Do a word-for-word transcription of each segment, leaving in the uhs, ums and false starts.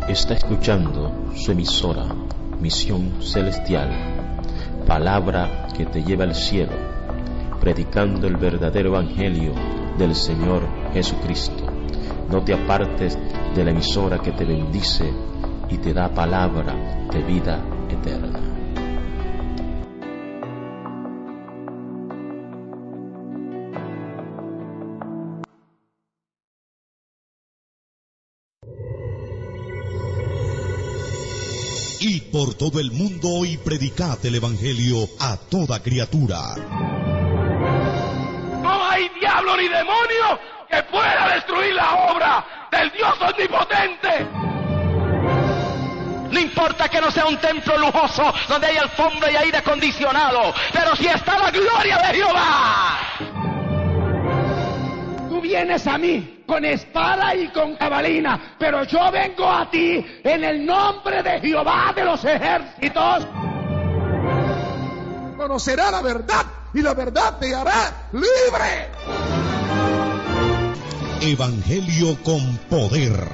Está escuchando su emisora, Misión Celestial, palabra que te lleva al cielo, predicando el verdadero evangelio del Señor Jesucristo. No te apartes de la emisora que te bendice y te da palabra de vida eterna. Y por todo el mundo y predicad el evangelio a toda criatura. No hay diablo ni demonio que pueda destruir la obra del Dios omnipotente. No importa que no sea un templo lujoso donde hay alfombra y aire acondicionado, pero si está la gloria de Jehová. Tú vienes a mí con espada y con jabalina, pero yo vengo a ti en el nombre de Jehová de los ejércitos. Conocerá la verdad y la verdad te hará libre. Evangelio con poder.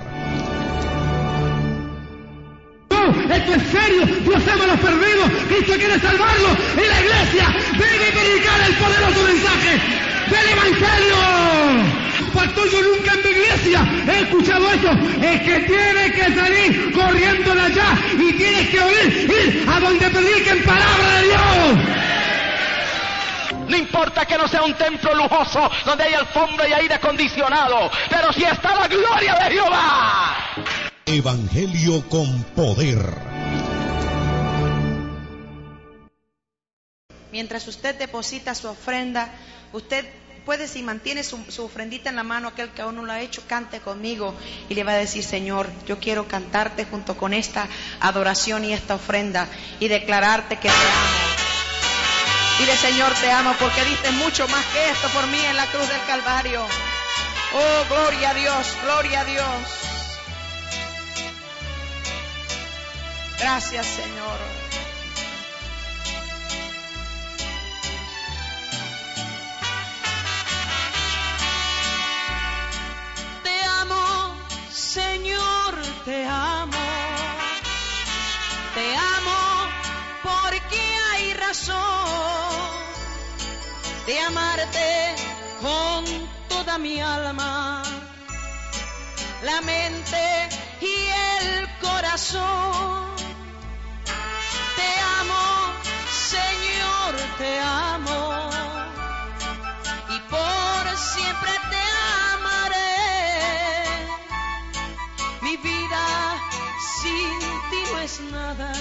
No, esto es serio. Dios ama a los perdidos. Cristo quiere salvarlos. Y la iglesia debe predicar el poderoso mensaje del evangelio. Pastor, yo nunca en mi iglesia he escuchado eso. Es que tienes que salir corriendo de allá y tienes que oír, ir a donde prediquen palabra de Dios. No importa que no sea un templo lujoso donde hay alfombra y aire acondicionado, pero si está la gloria de Jehová. Evangelio con poder. Mientras usted deposita su ofrenda, usted puede, si mantiene su, su ofrendita en la mano, aquel que aún no lo ha hecho, cante conmigo y le va a decir: Señor, yo quiero cantarte junto con esta adoración y esta ofrenda y declararte que te amo. Dile: Señor, te amo porque diste mucho más que esto por mí en la cruz del Calvario. Oh, gloria a Dios, gloria a Dios. Gracias, Señor. Te amo, Señor, te amo. Te amo porque hay razón de amarte con toda mi alma, la mente y el corazón. Te amo, Señor, te amo, y por siempre te amaré. Mi vida sin ti no es nada,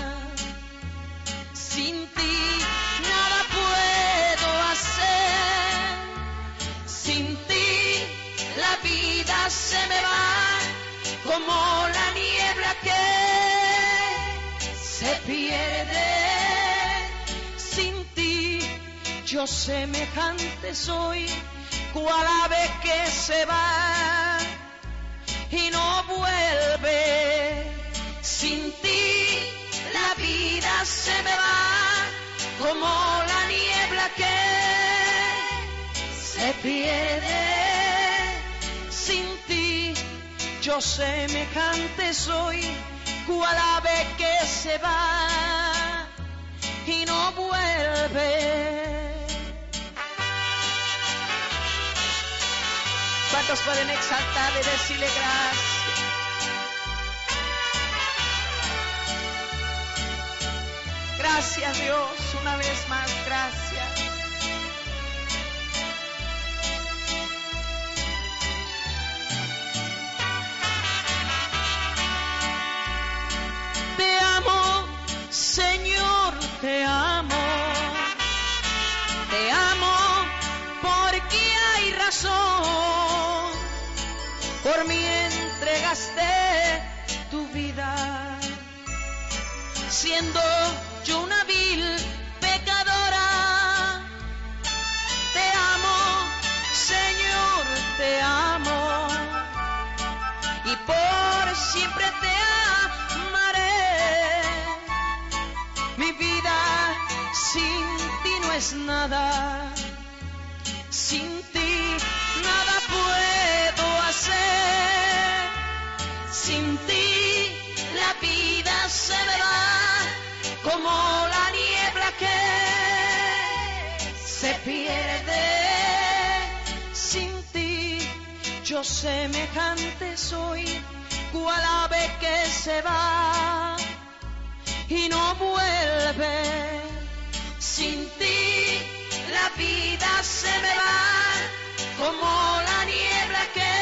sin ti nada puedo hacer. Sin ti la vida se me va como la niebla que se pierde. Sin ti yo semejante soy cual ave que se va y no vuelve. Sin ti la vida se me va como la niebla que se pierde. Sin ti yo semejante soy cual ave que se va y no vuelve. ¿Cuántos pueden exaltar y decirle gracias? Gracias, Dios, una vez más, gracias. Te amo, Señor, te amo. Te amo porque hay razón. Por mí entregaste tu vida, siendo yo una vil pecadora. Te amo, Señor, te amo, y por siempre te amaré. Mi vida sin ti no es nada, sin ti nada puedo hacer. Sin ti yo semejante soy, cual ave que se va y no vuelve. Sin ti la vida se me va como la niebla que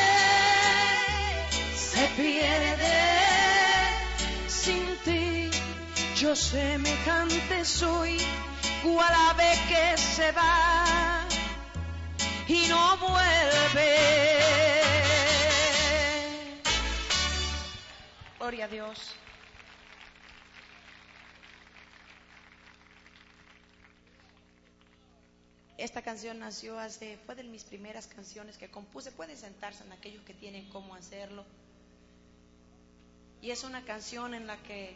se pierde. Sin ti yo semejante soy, cual ave que se va y no vuelve. Gloria a Dios. Esta canción nació hace, fue de mis primeras canciones que compuse. Pueden sentarse en aquellos que tienen cómo hacerlo. Y es una canción en la que,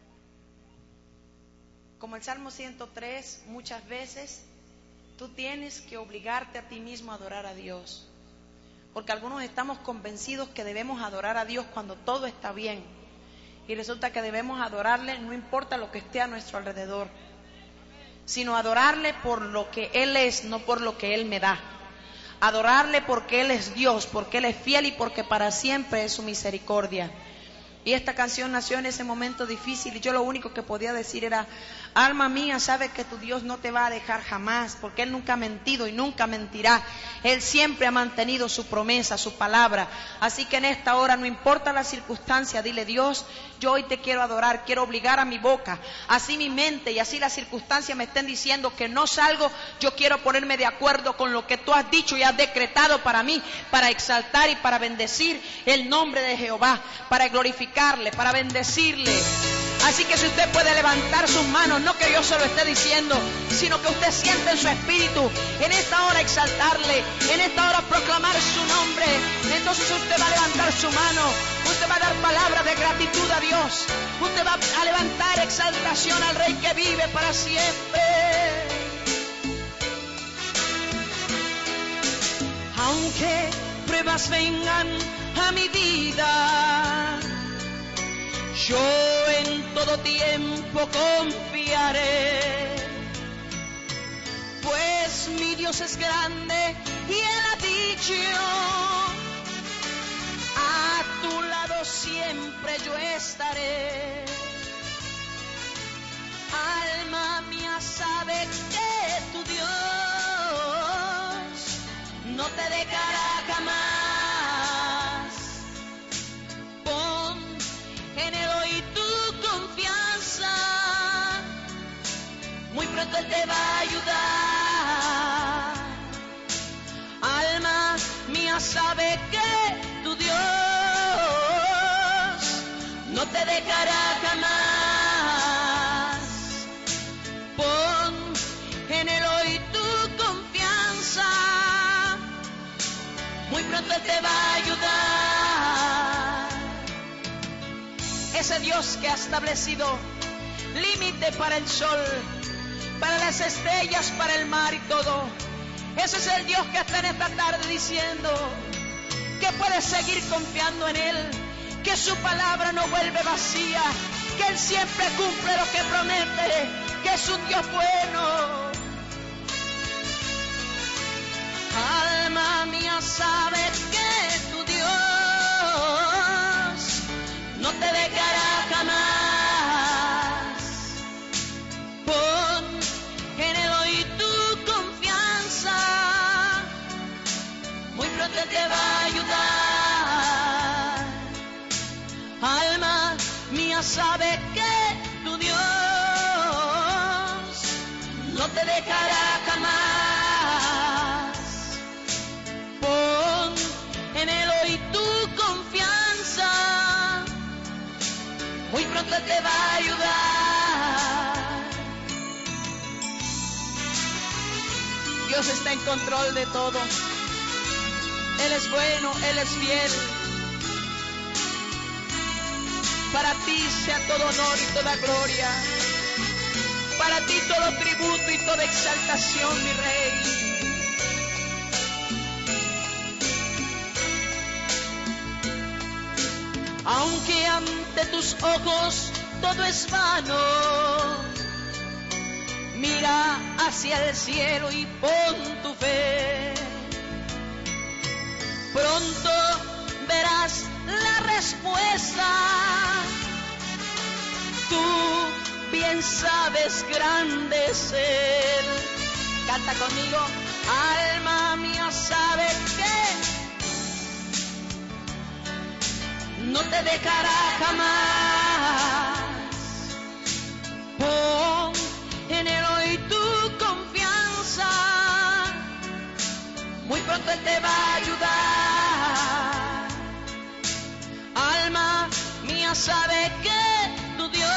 como el Salmo ciento tres, muchas veces tú tienes que obligarte a ti mismo a adorar a Dios. Porque algunos estamos convencidos que debemos adorar a Dios cuando todo está bien. Y resulta que debemos adorarle no importa lo que esté a nuestro alrededor, sino adorarle por lo que Él es, no por lo que Él me da. Adorarle porque Él es Dios, porque Él es fiel y porque para siempre es su misericordia. Y esta canción nació en ese momento difícil y yo lo único que podía decir era: alma mía, sabe que tu Dios no te va a dejar jamás, porque Él nunca ha mentido y nunca mentirá. Él siempre ha mantenido su promesa, su palabra. Así que en esta hora, no importa la circunstancia, dile: Dios, yo hoy te quiero adorar, quiero obligar a mi boca, así mi mente y así las circunstancias me estén diciendo que no salgo, yo quiero ponerme de acuerdo con lo que tú has dicho y has decretado para mí, para exaltar y para bendecir el nombre de Jehová, para glorificarle, para bendecirle. Así que si usted puede levantar sus manos, no que yo se lo esté diciendo, sino que usted siente en su espíritu, en esta hora exaltarle, en esta hora proclamar su nombre, entonces usted va a levantar su mano, usted va a dar palabras de gratitud a Dios, usted va a levantar exaltación al Rey que vive para siempre. Aunque pruebas vengan a mi vida, yo en todo tiempo confiaré, pues mi Dios es grande y Él ha dicho: a tu lado siempre yo estaré. Alma mía, sabe que tu Dios no te dejará jamás. En Él hoy tu confianza, muy pronto Él te va a ayudar. Alma mía, sabe que tu Dios no te dejará jamás. Pon en Él hoy tu confianza, muy pronto Él te va a ayudar. Ese Dios que ha establecido límite para el sol, para las estrellas, para el mar y todo. Ese es el Dios que está en esta tarde diciendo que puedes seguir confiando en Él, que su palabra no vuelve vacía, que Él siempre cumple lo que promete, que es un Dios bueno. Alma mía, sabe que tu Dios no te dejará jamás. Pon en Él hoy tu confianza, muy pronto Él te va a ayudar. Alma mía, sabe que tu Dios no te dejará jamás. Pon en Él hoy tu confianza, muy pronto te va a ayudar. Dios está en control de todo. Él es bueno, Él es fiel. Para ti sea todo honor y toda gloria. Para ti todo tributo y toda exaltación, mi Rey. Aunque ante tus ojos todo es vano, mira hacia el cielo y pon tu fe. Pronto respuesta. Tú bien sabes grande es Él. Canta conmigo. Alma mía sabe que no te dejará jamás. Pon en Él hoy tu confianza. Muy pronto Él te va a ayudar. Alma mía sabe que tu Dios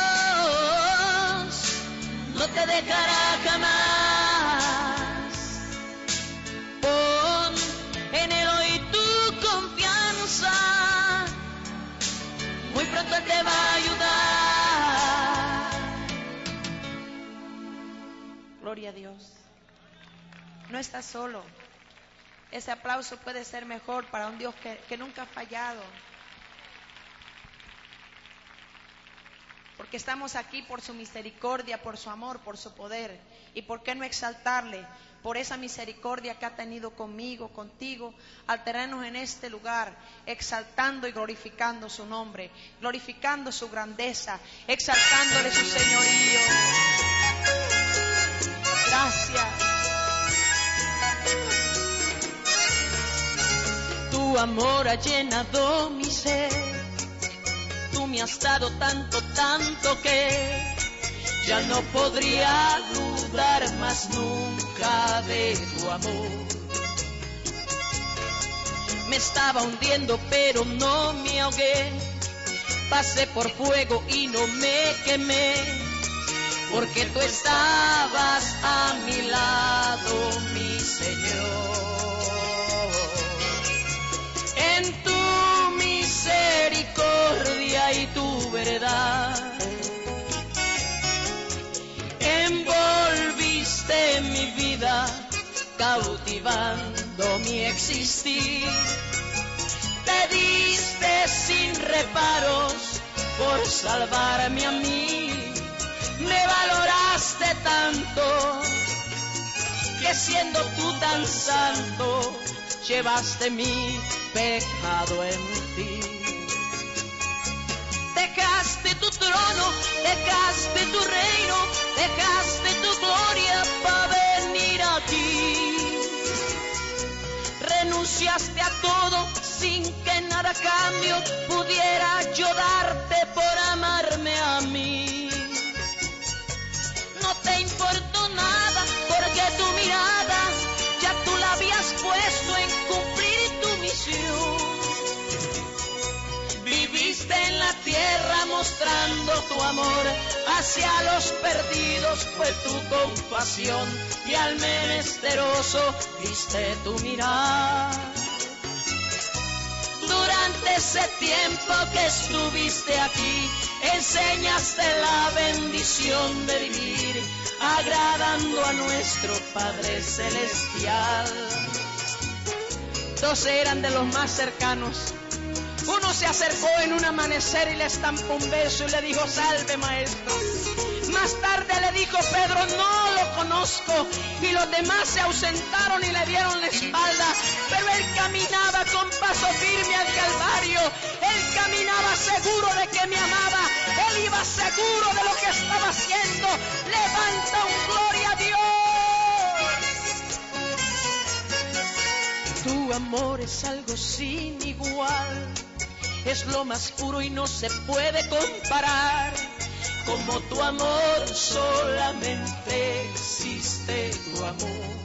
no te dejará jamás. Pon en Él hoy tu confianza. Muy pronto Él te va a ayudar. Gloria a Dios. No estás solo. Ese aplauso puede ser mejor para un Dios que, que nunca ha fallado. Porque estamos aquí por su misericordia, por su amor, por su poder. ¿Y por qué no exaltarle por esa misericordia que ha tenido conmigo, contigo, al tenernos en este lugar, exaltando y glorificando su nombre, glorificando su grandeza, exaltándole su señorío? Gracias. Tu amor ha llenado mi ser. Tú me has dado tanto, tanto que ya no podría dudar más nunca de tu amor. Me estaba hundiendo pero no me ahogué. Pasé por fuego y no me quemé. Porque tú estabas a mi lado, mi Señor. En tu misericordia y tu verdad envolviste mi vida, cautivando mi existir. Te diste sin reparos por salvarme a mí. Me valoraste tanto que siendo tú tan santo llevaste mi pecado en ti. Dejaste tu trono, dejaste tu reino, dejaste tu gloria para venir a ti. Renunciaste a todo sin que nada a cambio pudiera yo darte por amarme a mí. No te importó nada porque tu mirada ya tú la habías puesto en cumplir tu misión. Viviste en la tierra mostrando tu amor hacia los perdidos, fue tu compasión, y al menesteroso diste tu mirar. Durante ese tiempo que estuviste aquí, enseñaste la bendición de vivir, agradando a nuestro Padre Celestial. Dos eran de los más cercanos. Uno se acercó en un amanecer y le estampó un beso y le dijo: salve, maestro. Más tarde le dijo Pedro: no lo conozco. Y los demás se ausentaron y le dieron la espalda. Pero él caminaba con paso firme al Calvario. Él caminaba seguro de que me amaba. Él iba seguro de lo que estaba haciendo. Levanta un gloria a Dios. Tu amor es algo sin igual. Es lo más puro y no se puede comparar. Como tu amor, solamente existe tu amor.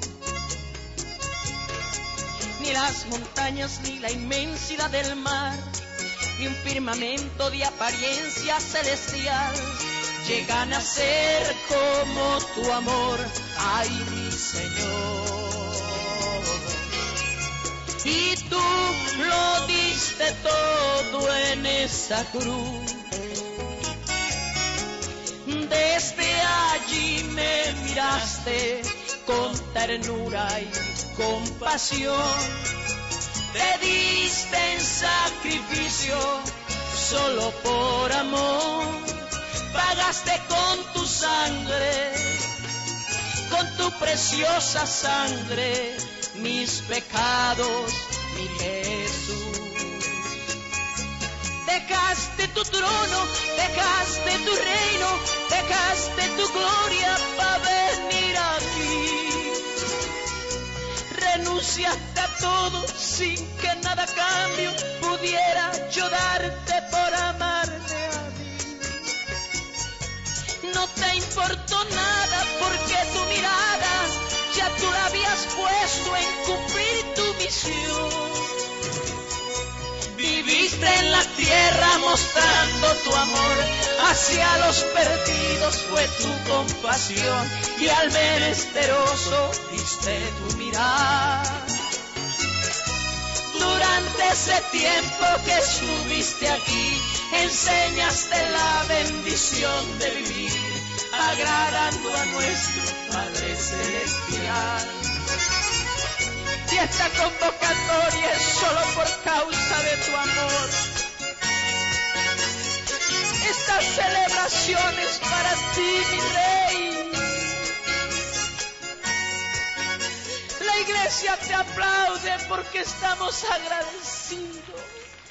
Ni las montañas, ni la inmensidad del mar, ni un firmamento de apariencia celestial llegan a ser como tu amor, ay mi Señor. Y tú lo diste todo en esa cruz. Desde allí me miraste con ternura y compasión. Te diste en sacrificio solo por amor. Pagaste con tu sangre, con tu preciosa sangre, mis pecados, mi Jesús. Dejaste tu trono, dejaste tu reino, dejaste tu gloria para venir aquí. Renunciaste a todo sin que nada a cambio pudiera yo darte por amarte a mí. No te importó nada porque tu mirada ya tú la habías puesto en cumplir tu misión. Viviste en la tierra mostrando tu amor hacia los perdidos, fue tu compasión, y al menesteroso diste tu mirar. Durante ese tiempo que estuviste aquí, enseñaste la bendición de vivir, agradando a nuestro Padre Celestial. Y esta convocatoria es solo por causa de tu amor. Esta celebración es para ti, mi Rey. La iglesia te aplaude porque estamos agradecidos.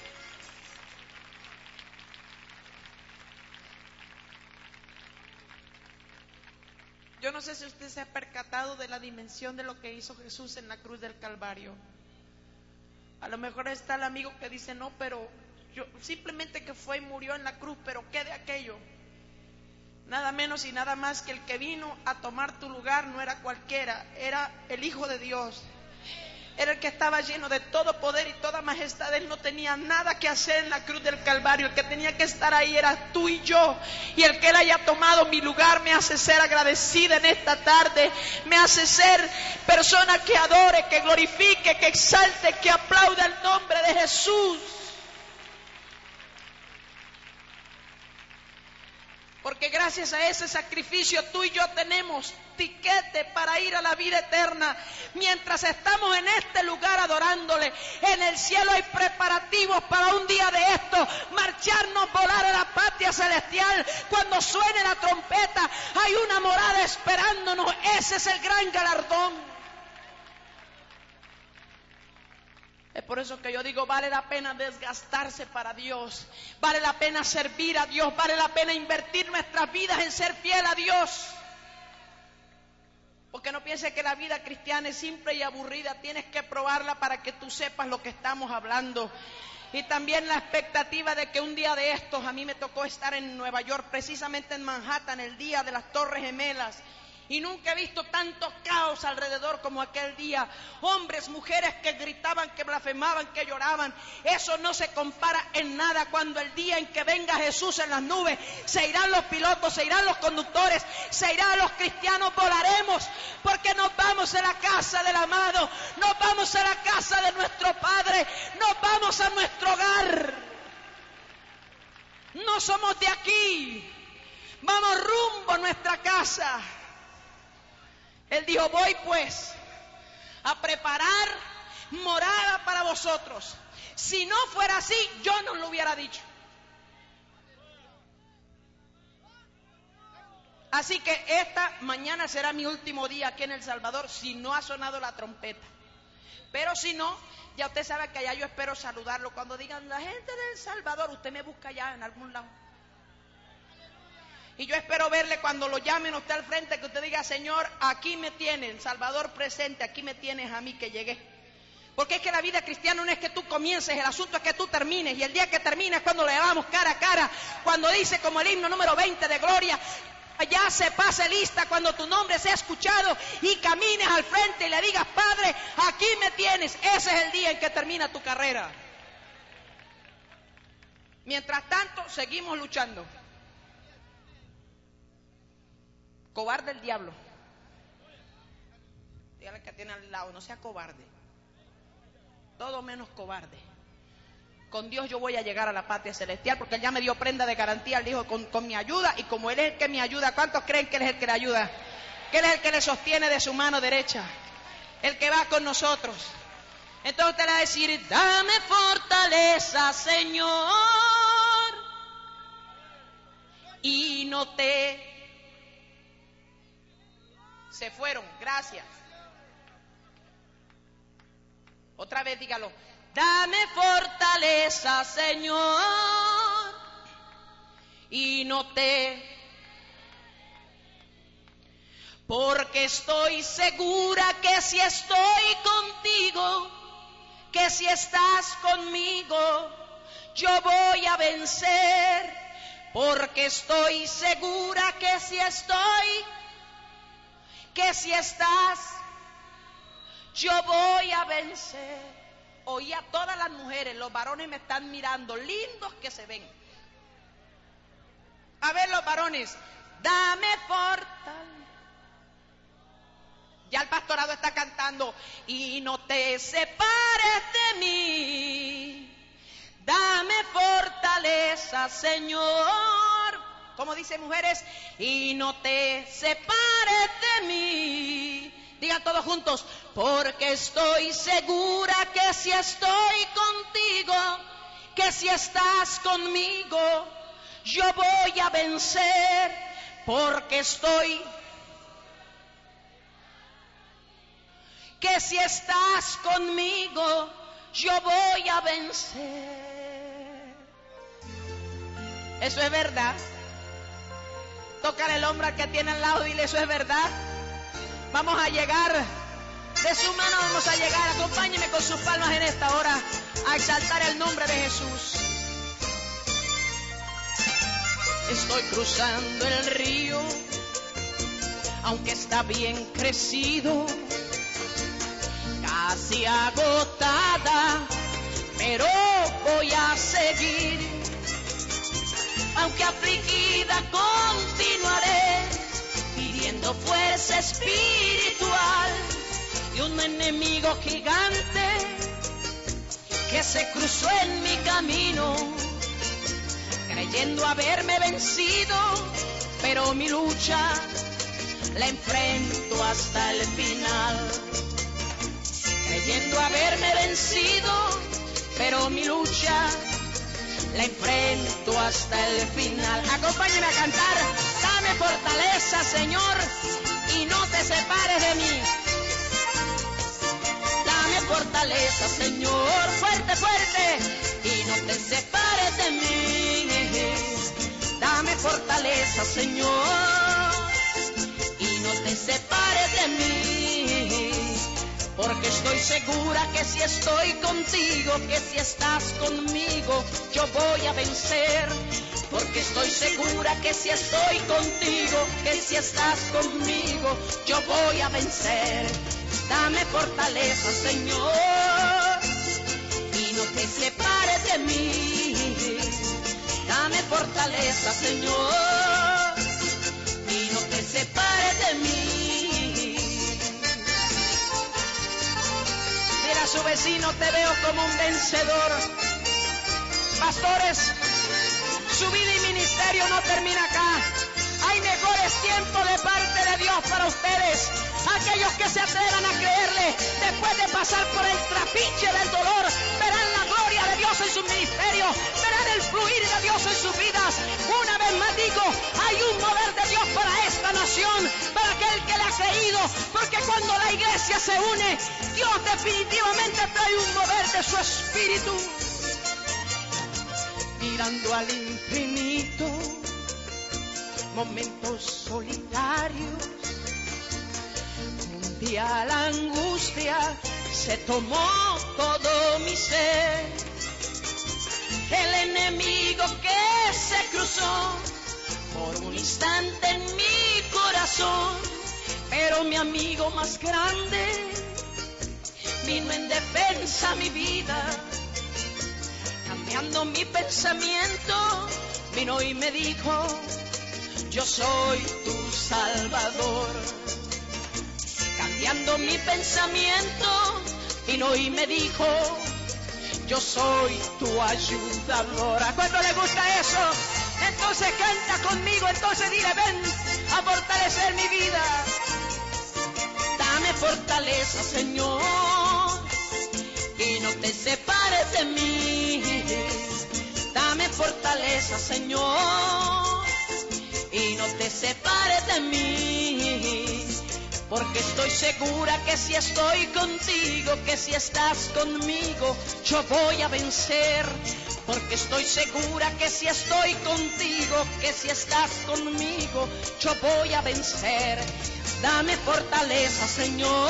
Yo no sé si usted se ha percatado de la dimensión de lo que hizo Jesús en la cruz del Calvario. A lo mejor está el amigo que dice, no, pero yo simplemente que fue y murió en la cruz, pero ¿qué de aquello? Nada menos y nada más que el que vino a tomar tu lugar no era cualquiera, era el Hijo de Dios. Era el que estaba lleno de todo poder y toda majestad. Él no tenía nada que hacer en la cruz del Calvario. El que tenía que estar ahí era tú y yo. Y el que Él haya tomado mi lugar me hace ser agradecida en esta tarde. Me hace ser persona que adore, que glorifique, que exalte, que aplauda el nombre de Jesús. Porque gracias a ese sacrificio tú y yo tenemos tiquete para ir a la vida eterna. Mientras estamos en este lugar adorándole, en el cielo hay preparativos para un día de esto, marcharnos, volar a la patria celestial. Cuando suene la trompeta, hay una morada esperándonos. Ese es el gran galardón. Es por eso que yo digo, vale la pena desgastarse para Dios, vale la pena servir a Dios, vale la pena invertir nuestras vidas en ser fiel a Dios. Porque no pienses que la vida cristiana es simple y aburrida, tienes que probarla para que tú sepas lo que estamos hablando. Y también la expectativa de que un día de estos, a mí me tocó estar en Nueva York, precisamente en Manhattan, el día de las Torres Gemelas. Y nunca he visto tanto caos alrededor como aquel día. Hombres, mujeres que gritaban, que blasfemaban, que lloraban. Eso no se compara en nada cuando el día en que venga Jesús en las nubes, se irán los pilotos, se irán los conductores, se irán los cristianos, volaremos. Porque nos vamos a la casa del amado, nos vamos a la casa de nuestro Padre, nos vamos a nuestro hogar. No somos de aquí, vamos rumbo a nuestra casa. Él dijo, voy pues a preparar morada para vosotros. Si no fuera así, yo no lo hubiera dicho. Así que esta mañana será mi último día aquí en El Salvador, si no ha sonado la trompeta. Pero si no, ya usted sabe que allá yo espero saludarlo. Cuando digan, la gente de El Salvador, usted me busca allá en algún lado. Y yo espero verle cuando lo llamen a usted al frente, que usted diga, Señor, aquí me tienes, El Salvador presente, aquí me tienes a mí que llegué. Porque es que la vida cristiana no es que tú comiences, el asunto es que tú termines. Y el día que termines es cuando le vamos cara a cara, cuando dice como el himno número veinte de gloria, allá se pase lista cuando tu nombre sea escuchado y camines al frente y le digas, Padre, aquí me tienes. Ese es el día en que termina tu carrera. Mientras tanto, seguimos luchando. Cobarde el diablo. Dígale que tiene al lado, no sea cobarde. Todo menos cobarde. Con Dios yo voy a llegar a la patria celestial, porque Él ya me dio prenda de garantía. Él dijo, con, con mi ayuda, y como Él es el que me ayuda, ¿cuántos creen que Él es el que le ayuda? Que Él es el que le sostiene de su mano derecha, el que va con nosotros. Entonces usted le va a decir, dame fortaleza, Señor, y no te... Se fueron, gracias. Otra vez dígalo. Dame fortaleza, Señor, y no te... Porque estoy segura que si estoy contigo, que si estás conmigo, yo voy a vencer. Porque estoy segura que si estoy, que si estás, yo voy a vencer. Oí a todas las mujeres, los varones me están mirando, lindos que se ven. A ver los varones, dame fortaleza. Ya el pastorado está cantando, y no te separes de mí, dame fortaleza, Señor. ¿Cómo dice, mujeres? Y no te separes de mí. Digan todos juntos, porque estoy segura que si estoy contigo, que si estás conmigo, yo voy a vencer. Porque estoy que si estás conmigo, yo voy a vencer. Eso es verdad. Tócale el hombro al que tiene al lado y dile, eso es verdad. Vamos a llegar, de su mano vamos a llegar. Acompáñeme con sus palmas en esta hora a exaltar el nombre de Jesús. Estoy cruzando el río, aunque está bien crecido, casi agotada, pero voy a seguir. Aunque afligida continuaré, pidiendo fuerza espiritual y un enemigo gigante que se cruzó en mi camino, creyendo haberme vencido, pero mi lucha la enfrento hasta el final. Creyendo haberme vencido, pero mi lucha la enfrento hasta el final. Acompáñenme a cantar, dame fortaleza, Señor, y no te separes de mí. Dame fortaleza, Señor, fuerte, fuerte, y no te separes de mí. Dame fortaleza, Señor, y no te separes de mí. Porque estoy segura que si estoy contigo, que si estás conmigo, yo voy a vencer. Porque estoy segura que si estoy contigo, que si estás conmigo, yo voy a vencer. Dame fortaleza, Señor, y no te separes de mí. Dame fortaleza, Señor, y no te separes de mí. Mira a su vecino, te veo como un vencedor. Pastores, su vida y ministerio no termina acá. Hay mejores tiempos de parte de Dios para ustedes. Aquellos que se atrevan a creerle, después de pasar por el trapiche del dolor, verán la gloria de Dios en su ministerio, verán el fluir de Dios en sus vidas. Una vez más digo, hay un mover de Dios para esta nación, para aquel que le ha creído, porque cuando la iglesia se une, Dios definitivamente trae un mover de su espíritu. Mirando al infinito, momentos solitarios, un día la angustia se tomó todo mi ser. El enemigo que se cruzó por un instante en mi corazón, pero mi amigo más grande vino en defensa mi vida. Cambiando mi pensamiento, vino y me dijo, yo soy tu Salvador. Cambiando mi pensamiento, vino y me dijo, yo soy tu ayudador. ¿A cuánto le gusta eso? Entonces canta conmigo, entonces dile, ven a fortalecer mi vida. Dame fortaleza, Señor, y no te separes de mí. Dame fortaleza, Señor, y no te separes de mí. Porque estoy segura que si estoy contigo, que si estás conmigo, yo voy a vencer. Porque estoy segura que si estoy contigo, que si estás conmigo, yo voy a vencer. Dame fortaleza, Señor,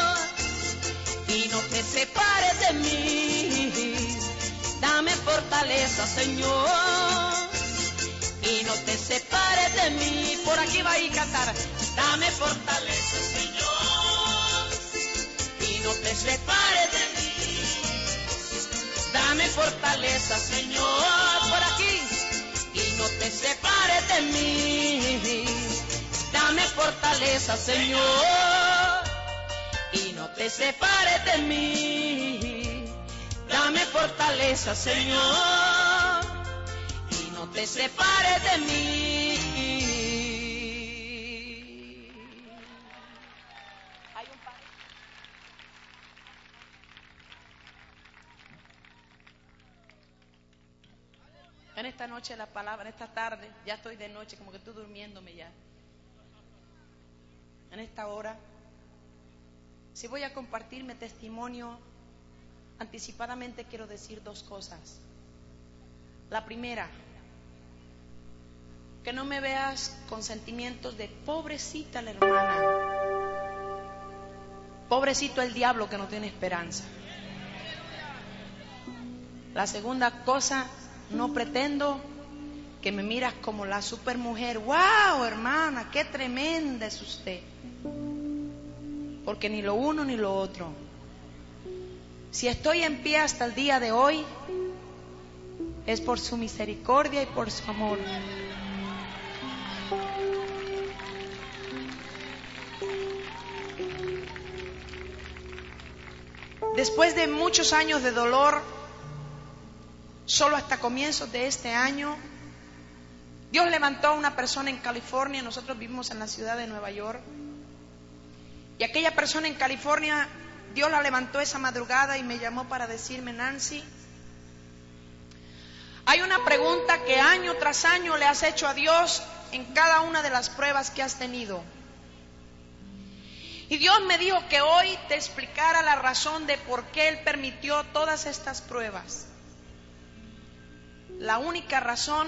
y no te separes de mí. Dame fortaleza, Señor, y no te separes de mí. Por aquí va a ir a cantar. Dame fortaleza, Señor, y no te separes de mí. Dame fortaleza, Señor, por aquí, y no te separes de mí. Dame fortaleza, Señor, y no te separes de mí. Dame fortaleza, Señor, y no te separes de mí. Hay un par. En esta noche la palabra, en esta tarde, ya estoy de noche, como que estoy durmiéndome ya. En esta hora, si voy a compartir mi testimonio, anticipadamente quiero decir dos cosas. La primera, que no me veas con sentimientos de pobrecita la hermana, pobrecito el diablo que no tiene esperanza. La segunda cosa, no pretendo que me miras como la supermujer. ¡Wow, hermana! ¡Qué tremenda es usted! Porque ni lo uno ni lo otro. Si estoy en pie hasta el día de hoy, es por su misericordia y por su amor. Después de muchos años de dolor, solo hasta comienzos de este año, Dios levantó a una persona en California. Nosotros vivimos en la ciudad de Nueva York. Y aquella persona en California, Dios la levantó esa madrugada y me llamó para decirme: Nancy, hay una pregunta que año tras año le has hecho a Dios en cada una de las pruebas que has tenido. Y Dios me dijo que hoy te explicara la razón de por qué Él permitió todas estas pruebas. La única razón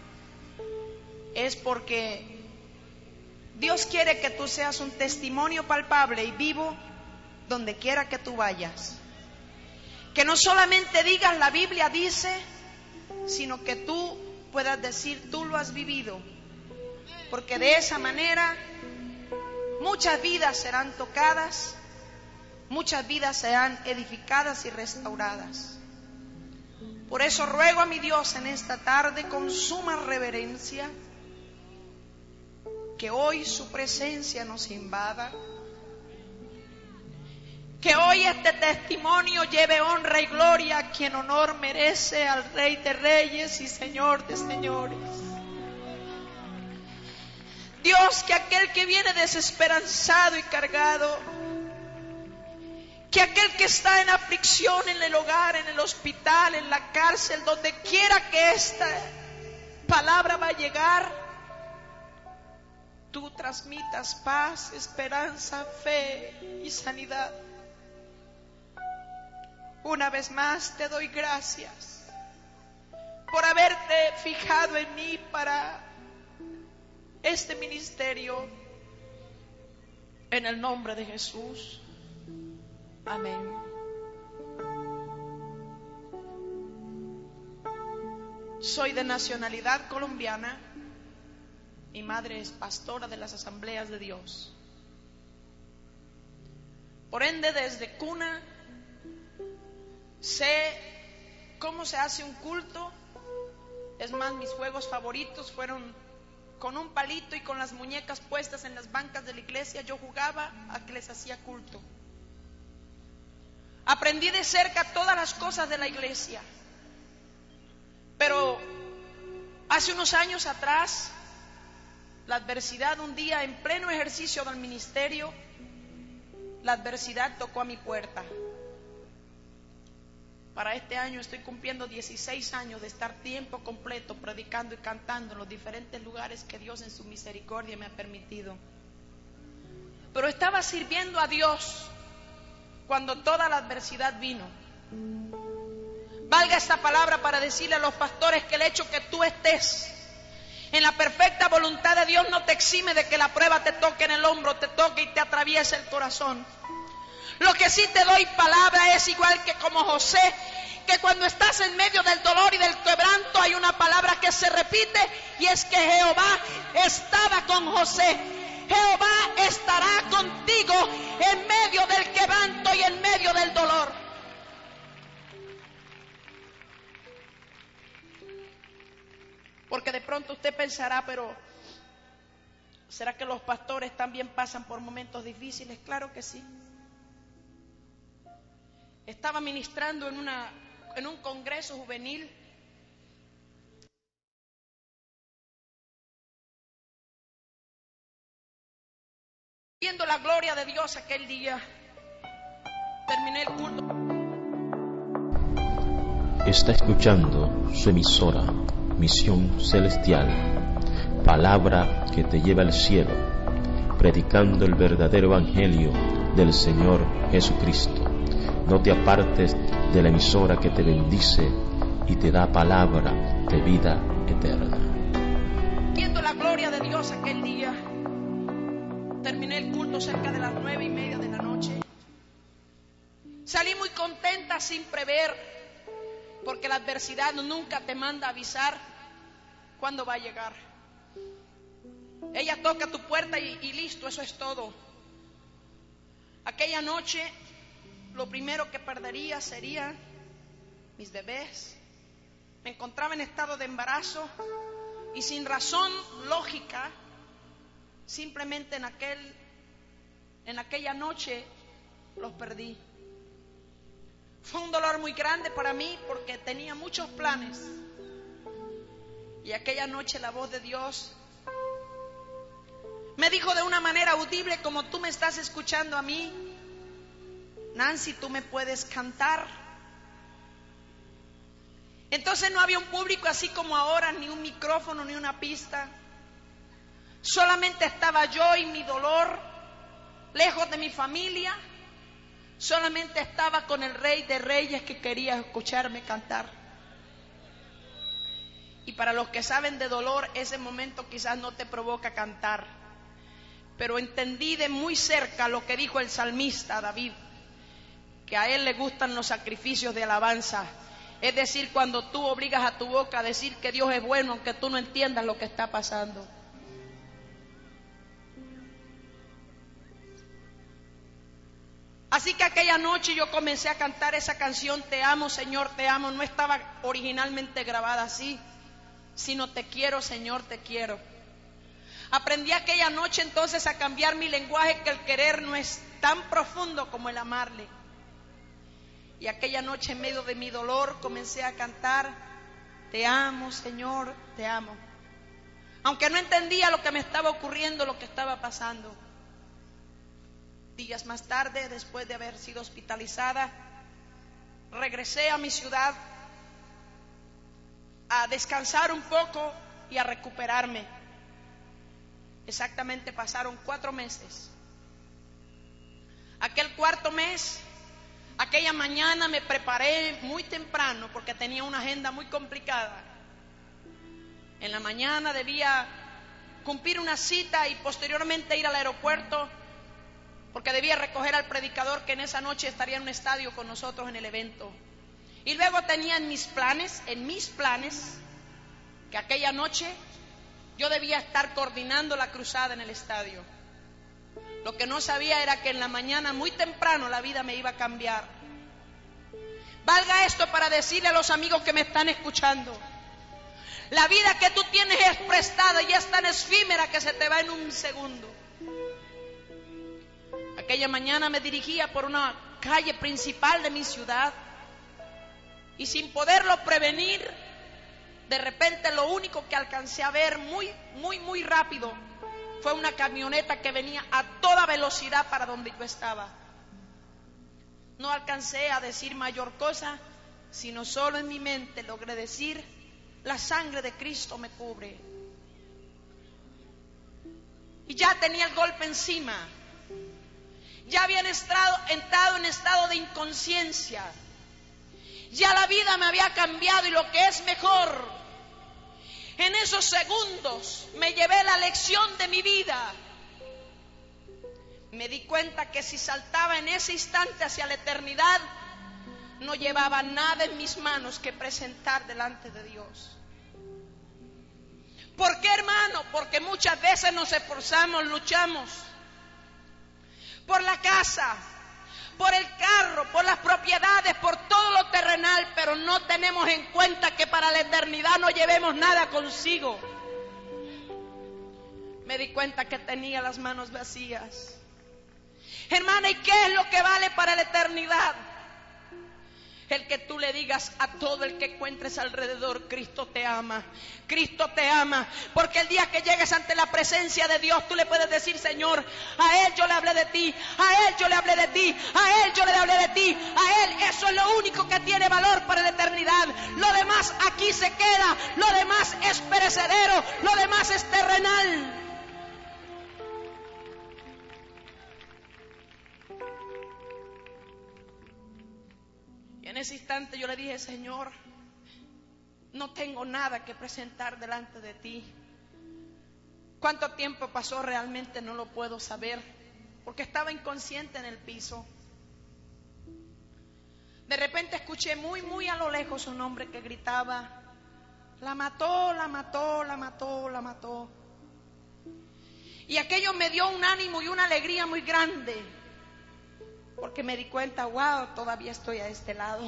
es porque Dios quiere que tú seas un testimonio palpable y vivo donde quiera que tú vayas. Que no solamente digas la Biblia dice, sino que tú puedas decir tú lo has vivido. Porque de esa manera muchas vidas serán tocadas, muchas vidas serán edificadas y restauradas. Por eso ruego a mi Dios en esta tarde con suma reverencia que hoy su presencia nos invada, que hoy este testimonio lleve honra y gloria a quien honor merece, al Rey de Reyes y Señor de Señores. Dios, que aquel que viene desesperanzado y cargado, que aquel que está en aflicción en el hogar, en el hospital, en la cárcel, donde quiera que esta palabra va a llegar, tú transmitas paz, esperanza, fe y sanidad. Una vez más te doy gracias por haberte fijado en mí para este ministerio, en el nombre de Jesús. Amén. Soy de nacionalidad colombiana. Mi madre es pastora de las Asambleas de Dios. Por ende, desde cuna sé cómo se hace un culto. Es más, mis juegos favoritos fueron con un palito y con las muñecas puestas en las bancas de la iglesia. Yo jugaba a que les hacía culto. Aprendí de cerca todas las cosas de la iglesia. Pero hace unos años atrás, la adversidad, un día en pleno ejercicio del ministerio, la adversidad tocó a mi puerta. Para este año estoy cumpliendo dieciséis años de estar tiempo completo predicando y cantando en los diferentes lugares que Dios en su misericordia me ha permitido. pero estaba sirviendo a Dios cuando toda la adversidad vino. Valga esta palabra para decirle a los pastores que el hecho que tú estés en la perfecta voluntad de Dios no te exime de que la prueba te toque en el hombro, te toque y te atraviese el corazón. Lo que sí te doy palabra es igual que como José, que cuando estás en medio del dolor y del quebranto hay una palabra que se repite, y es que Jehová estaba con José. Jehová estará contigo en medio del quebranto y en medio del dolor. Porque de pronto usted pensará, pero ¿será que los pastores también pasan por momentos difíciles? Claro que sí. Estaba ministrando en una en un congreso juvenil viendo la gloria de Dios aquel día. Terminé el culto. Está escuchando su emisora Misión Celestial, palabra que te lleva al cielo, predicando el verdadero evangelio del Señor Jesucristo. No te apartes de la emisora que te bendice y te da palabra de vida eterna. Viendo la gloria de Dios aquel día, terminé el culto cerca de las nueve y media de la noche. Salí muy contenta sin prever, porque la adversidad nunca te manda a avisar cuándo va a llegar. Ella toca tu puerta y, y listo, eso es todo. Aquella noche lo primero que perdería sería mis bebés. Me encontraba en estado de embarazo y sin razón lógica, simplemente en aquel, en aquella noche los perdí. Fue un dolor muy grande para mí porque tenía muchos planes. Y aquella noche la voz de Dios me dijo de una manera audible, como tú me estás escuchando a mí: Nancy, tú me puedes cantar. Entonces no había un público así como ahora, ni un micrófono, ni una pista. Solamente estaba yo y mi dolor, lejos de mi familia. Solamente estaba con el Rey de Reyes que quería escucharme cantar. Y para los que saben de dolor, ese momento quizás no te provoca cantar. Pero entendí de muy cerca lo que dijo el salmista David, que a él le gustan los sacrificios de alabanza. Es decir, cuando tú obligas a tu boca a decir que Dios es bueno, aunque tú no entiendas lo que está pasando. Así que aquella noche yo comencé a cantar esa canción, Te amo, Señor, te amo. No estaba originalmente grabada así, sino Te quiero, Señor, te quiero. Aprendí aquella noche entonces a cambiar mi lenguaje, que el querer no es tan profundo como el amarle. Y aquella noche, en medio de mi dolor, comencé a cantar, Te amo, Señor, te amo. Aunque no entendía lo que me estaba ocurriendo, lo que estaba pasando. Días más tarde, después de haber sido hospitalizada, regresé a mi ciudad a descansar un poco y a recuperarme. Exactamente pasaron cuatro meses. Aquel cuarto mes, aquella mañana me preparé muy temprano porque tenía una agenda muy complicada. En la mañana debía cumplir una cita y posteriormente ir al aeropuerto, porque debía recoger al predicador que en esa noche estaría en un estadio con nosotros en el evento. Y luego tenía en mis planes, en mis planes, que aquella noche yo debía estar coordinando la cruzada en el estadio. Lo que no sabía era que en la mañana muy temprano la vida me iba a cambiar. Valga esto para decirle a los amigos que me están escuchando: la vida que tú tienes es prestada y es tan efímera que se te va en un segundo. Aquella mañana me dirigía por una calle principal de mi ciudad y sin poderlo prevenir, de repente lo único que alcancé a ver muy, muy, muy rápido fue una camioneta que venía a toda velocidad para donde yo estaba. No alcancé a decir mayor cosa, sino solo en mi mente logré decir: la sangre de Cristo me cubre. Y ya tenía el golpe encima. Ya había entrado, entrado en estado de inconsciencia. Ya la vida me había cambiado y lo que es mejor, en esos segundos me llevé la lección de mi vida. Me di cuenta que si saltaba en ese instante hacia la eternidad, no llevaba nada en mis manos que presentar delante de Dios. ¿Por qué, hermano? Porque muchas veces nos esforzamos, luchamos por la casa, por el carro, por las propiedades, por todo lo terrenal, pero no tenemos en cuenta que para la eternidad no llevemos nada consigo. Me di cuenta que tenía las manos vacías. Hermana, ¿y qué es lo que vale para la eternidad? El que tú le digas a todo el que encuentres alrededor: Cristo te ama, Cristo te ama. Porque el día que llegues ante la presencia de Dios, tú le puedes decir: Señor, a Él yo le hablé de ti, a Él yo le hablé de ti, a Él yo le hablé de ti, a Él. Eso es lo único que tiene valor para la eternidad. Lo demás aquí se queda, lo demás es perecedero, lo demás es terrenal. Y en ese instante yo le dije: Señor, no tengo nada que presentar delante de ti. ¿Cuánto tiempo pasó? Realmente no lo puedo saber, porque estaba inconsciente en el piso. De repente escuché muy, muy a lo lejos un hombre que gritaba: la mató, la mató, la mató, la mató. Y aquello me dio un ánimo y una alegría muy grande, porque me di cuenta: wow, todavía estoy a este lado.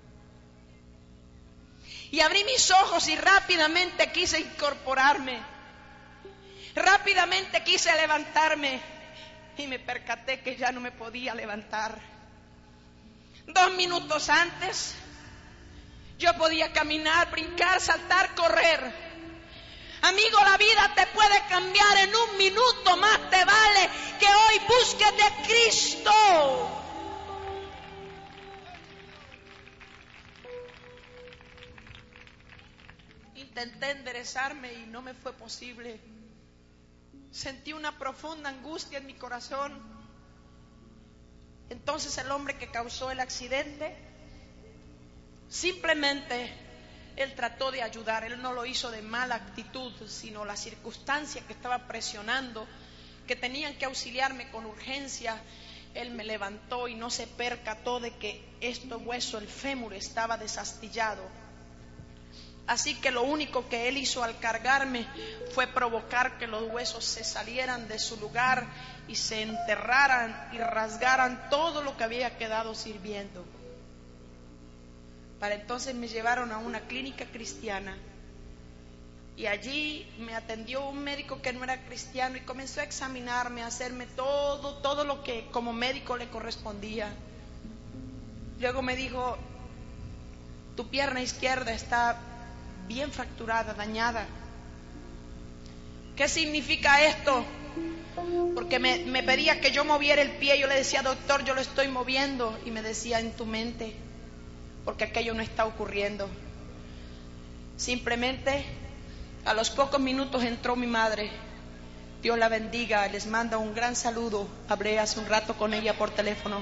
Y abrí mis ojos y rápidamente quise incorporarme. Rápidamente quise levantarme y me percaté que ya no me podía levantar. Dos minutos antes yo podía caminar, brincar, saltar, correr. Amigo, la vida te puede cambiar en un minuto. Más te vale que hoy busques de Cristo. Intenté enderezarme y no me fue posible. Sentí una profunda angustia en mi corazón. Entonces el hombre que causó el accidente, simplemente él trató de ayudar. Él no lo hizo de mala actitud, sino la circunstancia que estaba presionando, que tenían que auxiliarme con urgencia. Él me levantó y no se percató de que este hueso, el fémur, estaba desastillado. Así que lo único que él hizo al cargarme fue provocar que los huesos se salieran de su lugar y se enterraran y rasgaran todo lo que había quedado sirviendo. Para entonces me llevaron a una clínica cristiana y allí me atendió un médico que no era cristiano y comenzó a examinarme, a hacerme todo, todo lo que como médico le correspondía. Luego me dijo: tu pierna izquierda está bien fracturada, dañada. ¿Qué significa esto? Porque me, me pedía que yo moviera el pie. Yo le decía: doctor, yo lo estoy moviendo. Y me decía: en tu mente, porque aquello no está ocurriendo. Simplemente a los pocos minutos entró mi madre. Dios la bendiga, les manda un gran saludo. Hablé hace un rato con ella por teléfono.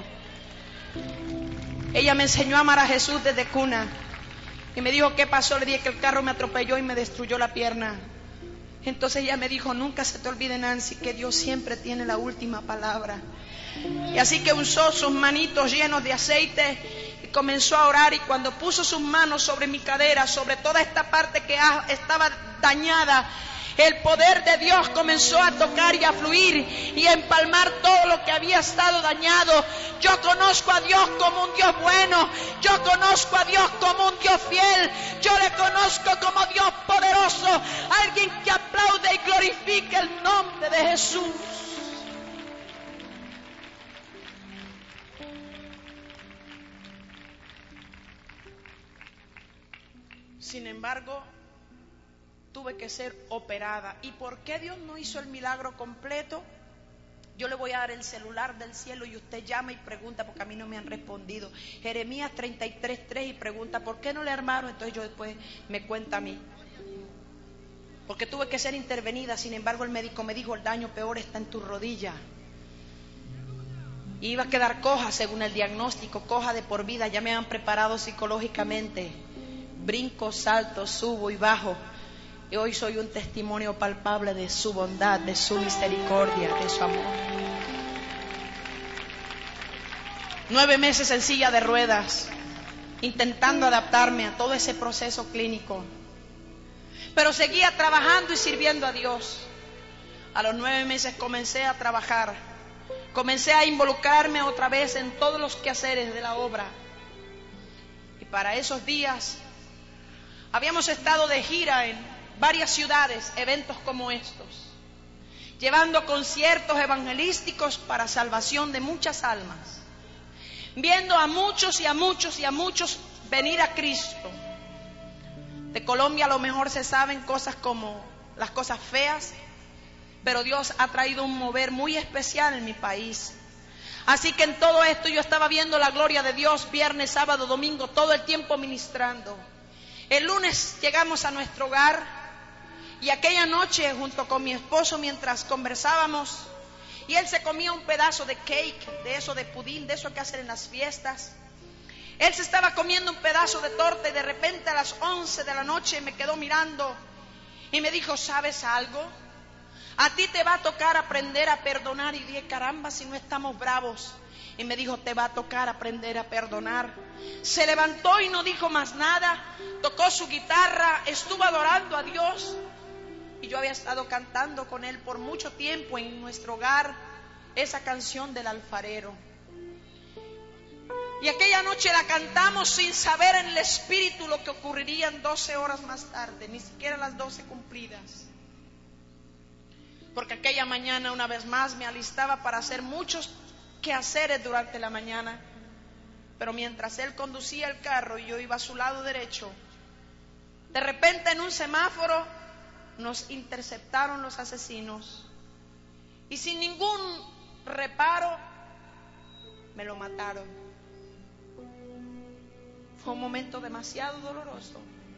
Ella me enseñó a amar a Jesús desde cuna. Y me dijo: ¿qué pasó? Le dije que el carro me atropelló y me destruyó la pierna. Entonces ella me dijo: nunca se te olvide, Nancy, que Dios siempre tiene la última palabra. Y así que usó sus manitos llenos de aceite y comenzó a orar. Y cuando puso sus manos sobre mi cadera, sobre toda esta parte que estaba dañada, el poder de Dios comenzó a tocar y a fluir y a empalmar todo lo que había estado dañado. Yo conozco a Dios como un Dios bueno. Yo conozco a Dios como un Dios fiel. Yo le conozco como Dios poderoso. Alguien que aplaude y glorifique el nombre de Jesús. Sin embargo, tuve que ser operada. ¿Y por qué Dios no hizo el milagro completo? Yo le voy a dar el celular del cielo y usted llama y pregunta, porque a mí no me han respondido. Jeremías treinta y tres, tres, y pregunta: ¿por qué no le armaron? Entonces yo después me cuenta a mí. Porque tuve que ser intervenida. Sin embargo, el médico me dijo: el daño peor está en tu rodilla. Y iba a quedar coja según el diagnóstico, coja de por vida. Ya me han preparado psicológicamente. Brinco, salto, subo y bajo. Y hoy soy un testimonio palpable de su bondad, de su misericordia, de su amor. Nueve meses en silla de ruedas, intentando adaptarme a todo ese proceso clínico. Pero seguía trabajando y sirviendo a Dios. A los nueve meses comencé a trabajar. Comencé a involucrarme otra vez en todos los quehaceres de la obra. Y para esos días habíamos estado de gira en varias ciudades, eventos como estos, llevando conciertos evangelísticos para salvación de muchas almas, viendo a muchos y a muchos y a muchos venir a Cristo. De Colombia a lo mejor se saben cosas como las cosas feas, pero Dios ha traído un mover muy especial en mi país. Así que en todo esto yo estaba viendo la gloria de Dios viernes, sábado, domingo, todo el tiempo ministrando. El lunes llegamos a nuestro hogar y aquella noche junto con mi esposo mientras conversábamos y él se comía un pedazo de cake, de eso de pudín, de eso que hacen en las fiestas. Él se estaba comiendo un pedazo de torta y de repente a las once de la noche me quedó mirando y me dijo, ¿sabes algo? A ti te va a tocar aprender a perdonar. Y dije, caramba, si no estamos bravos. Y me dijo, te va a tocar aprender a perdonar. Se levantó y no dijo más nada. Tocó su guitarra, estuvo adorando a Dios. Y yo había estado cantando con él por mucho tiempo en nuestro hogar esa canción del alfarero. Y aquella noche la cantamos sin saber en el espíritu lo que ocurriría en doce horas más tarde, ni siquiera las doce cumplidas. Porque aquella mañana una vez más me alistaba para hacer muchos quehaceres durante la mañana. Pero mientras él conducía el carro y yo iba a su lado derecho, de repente en un semáforo nos interceptaron los asesinos. Y sin ningún reparo me lo mataron. Fue un momento demasiado doloroso.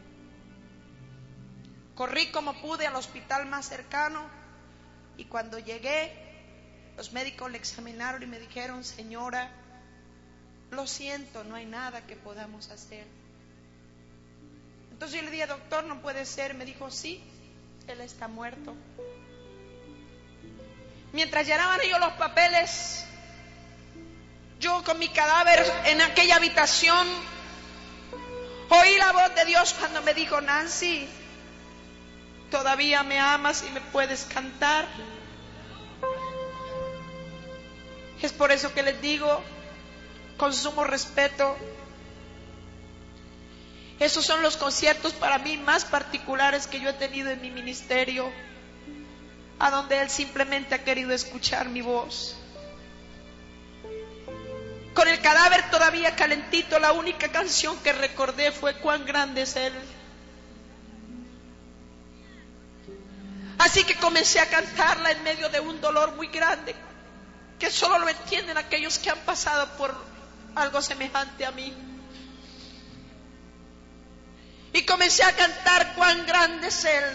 Corrí como pude al hospital más cercano. Y cuando llegué, los médicos le examinaron y me dijeron, señora, lo siento, no hay nada que podamos hacer. Entonces yo le dije, doctor, no puede ser. Me dijo, sí, él está muerto. Mientras llenaban ellos los papeles, yo con mi cadáver en aquella habitación, oí la voz de Dios cuando me dijo, Nancy, ¿todavía me amas y me puedes cantar? Es por eso que les digo, con sumo respeto, esos son los conciertos para mí más particulares que yo he tenido en mi ministerio, a donde Él simplemente ha querido escuchar mi voz. Con el cadáver todavía calentito, la única canción que recordé fue Cuán grande es Él. Así que comencé a cantarla en medio de un dolor muy grande, que solo lo entienden aquellos que han pasado por algo semejante a mí. Y comencé a cantar Cuán grande es Él.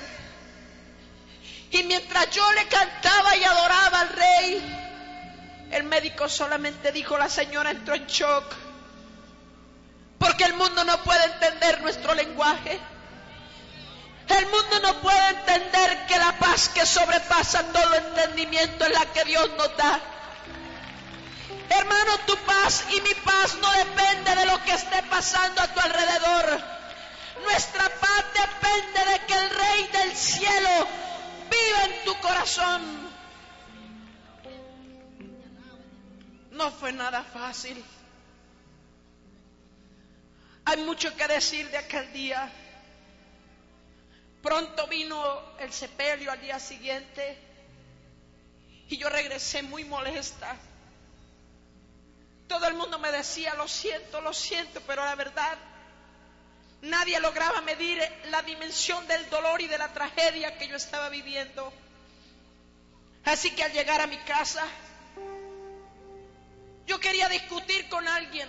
Y mientras yo le cantaba y adoraba al Rey, el médico solamente dijo, la señora entró en shock, porque el mundo no puede entender nuestro lenguaje. El mundo no puede entender que la paz que sobrepasa todo entendimiento es la que Dios nos da. Hermano, tu paz y mi paz no depende de lo que esté pasando a tu alrededor. Nuestra paz depende de que el Rey del cielo viva en tu corazón. No fue nada fácil. Hay mucho que decir de aquel día. Pronto vino el sepelio al día siguiente y yo regresé muy molesta. Todo el mundo me decía, lo siento, lo siento, pero la verdad, nadie lograba medir la dimensión del dolor y de la tragedia que yo estaba viviendo. Así que al llegar a mi casa, yo quería discutir con alguien.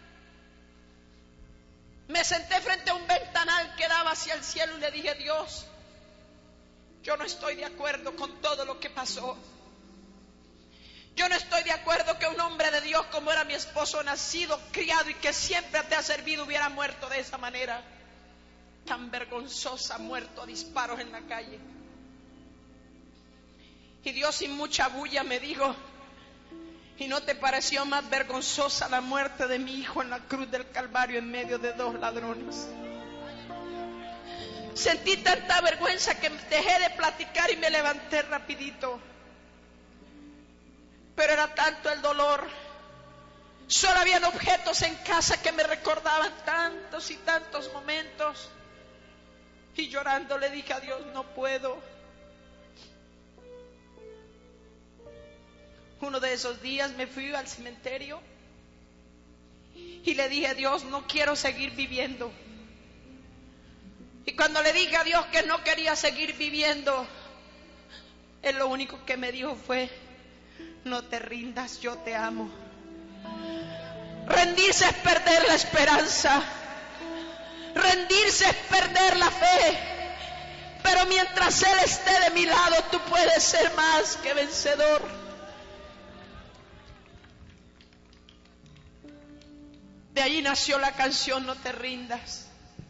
Me senté frente a un ventanal que daba hacia el cielo y le dije, Dios, yo no estoy de acuerdo con todo lo que pasó. Yo no estoy de acuerdo que un hombre de Dios como era mi esposo, nacido, criado y que siempre te ha servido, hubiera muerto de esa manera tan vergonzosa, muerto a disparos en la calle. Y Dios sin mucha bulla me dijo: ¿y no te pareció más vergonzosa la muerte de mi hijo en la cruz del Calvario en medio de dos ladrones? Sentí tanta vergüenza que dejé de platicar y me levanté rapidito. Pero era tanto el dolor. Solo habían objetos en casa que me recordaban tantos y tantos momentos. Y llorando le dije a Dios: no puedo. Uno de esos días me fui al cementerio y le dije a Dios: no quiero seguir viviendo. Y cuando le dije a Dios que no quería seguir viviendo, Él lo único que me dijo fue: no te rindas, yo te amo. Rendirse es perder la esperanza. Rendirse es perder la fe. Pero mientras Él esté de mi lado, tú puedes ser más que vencedor. De ahí nació la canción No te rindas.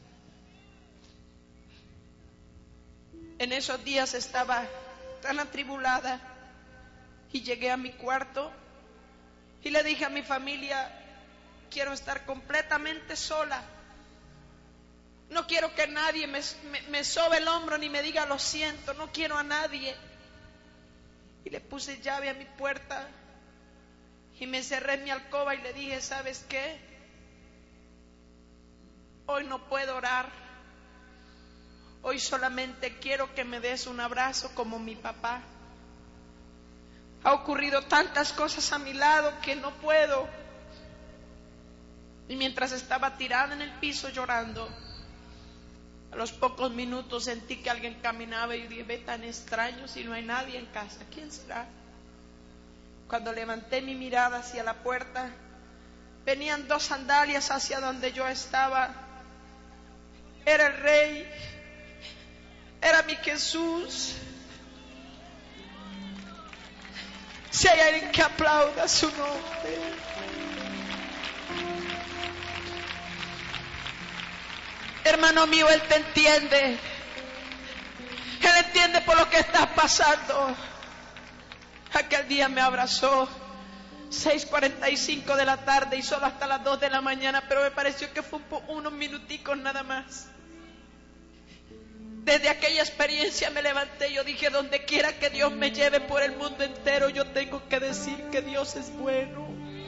En esos días estaba tan atribulada y llegué a mi cuarto y le dije a mi familia: quiero estar completamente sola. No quiero que nadie me, me, me sobe el hombro ni me diga lo siento. No quiero a nadie. Y le puse llave a mi puerta y me encerré en mi alcoba y le dije: ¿sabes qué? Hoy no puedo orar. Hoy solamente quiero que me des un abrazo como mi papá. Ha ocurrido tantas cosas a mi lado que no puedo. Y mientras estaba tirada en el piso llorando, a los pocos minutos sentí que alguien caminaba y dije: ve, tan extraño, si no hay nadie en casa, ¿quién será? Cuando levanté mi mirada hacia la puerta, venían dos sandalias hacia donde yo estaba. Era el Rey, era mi Jesús. Si hay alguien que aplauda su nombre. Hermano mío, Él te entiende. Él entiende por lo que estás pasando. Aquel día me abrazó, seis cuarenta y cinco de la tarde y solo hasta las dos de la mañana, pero me pareció que fue un po- unos minuticos nada más. Desde aquella experiencia me levanté y yo dije: donde quiera que Dios me lleve por el mundo entero, yo tengo que decir que Dios es bueno.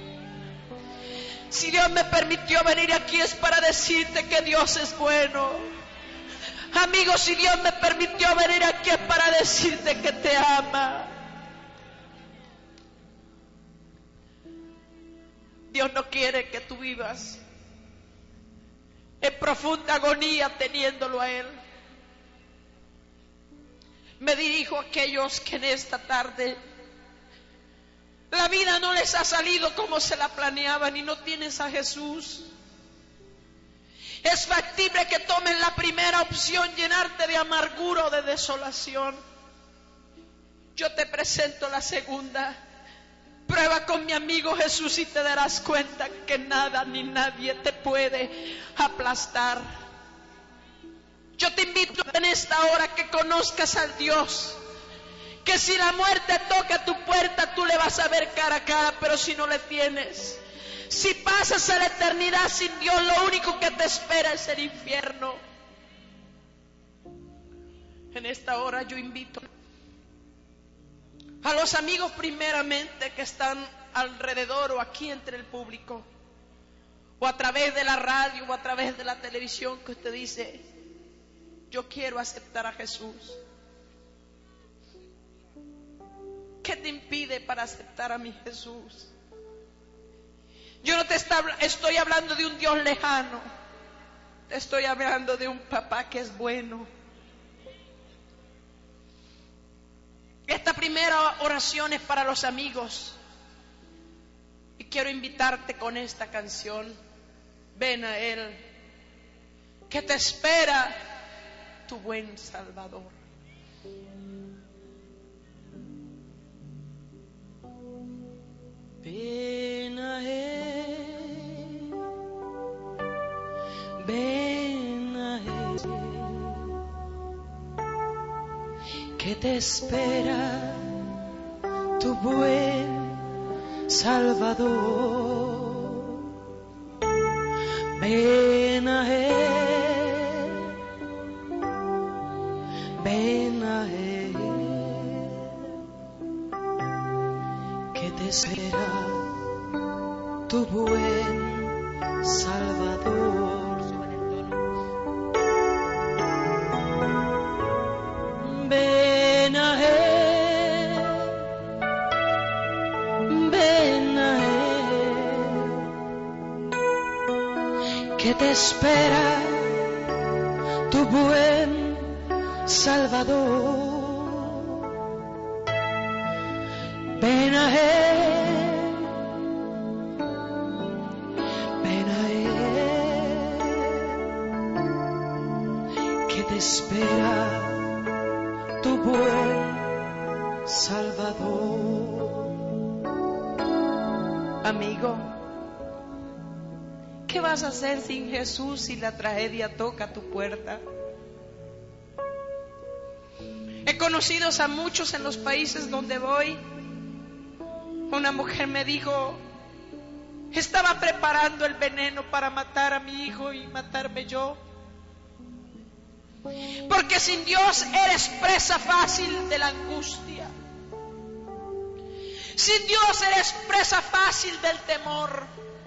Si Dios me permitió venir aquí es para decirte que Dios es bueno. Amigo, si Dios me permitió venir aquí es para decirte que te ama. Dios no quiere que tú vivas en profunda agonía teniéndolo a Él. Me dirijo a aquellos que en esta tarde la vida no les ha salido como se la planeaban y no tienes a Jesús. Es factible que tomen la primera opción, llenarte de amargura o de desolación. Yo te presento la segunda. Prueba con mi amigo Jesús y te darás cuenta que nada ni nadie te puede aplastar. Yo te invito en esta hora que conozcas al Dios, que si la muerte toca tu puerta, tú le vas a ver cara a cara, pero si no le tienes, si pasas a la eternidad sin Dios, lo único que te espera es el infierno. En esta hora yo invito a los amigos primeramente que están alrededor o aquí entre el público, o a través de la radio o a través de la televisión, que usted dice: yo quiero aceptar a Jesús. ¿Qué te impide para aceptar a mi Jesús? Yo no te está, estoy hablando de un Dios lejano. Te estoy hablando de un papá que es bueno. Esta primera oración es para los amigos. Y quiero invitarte con esta canción. Ven a Él, que te espera tu buen Salvador. Ven a Él, ven a Él, que te espera tu buen Salvador. Ven a Él, ven a Él, que te espera tu buen Salvador. Ven a Él, ven a Él, que te espera tu buen Salvador. Ven a Él, ven a Él, que te espera tu buen Salvador. Amigo, ¿qué vas a hacer sin Jesús si la tragedia toca tu puerta? He conocido a muchos en los países donde voy. Una mujer me dijo, estaba preparando el veneno para matar a mi hijo y matarme yo, porque sin Dios eres presa fácil de la angustia. Sin Dios eres presa fácil del temor.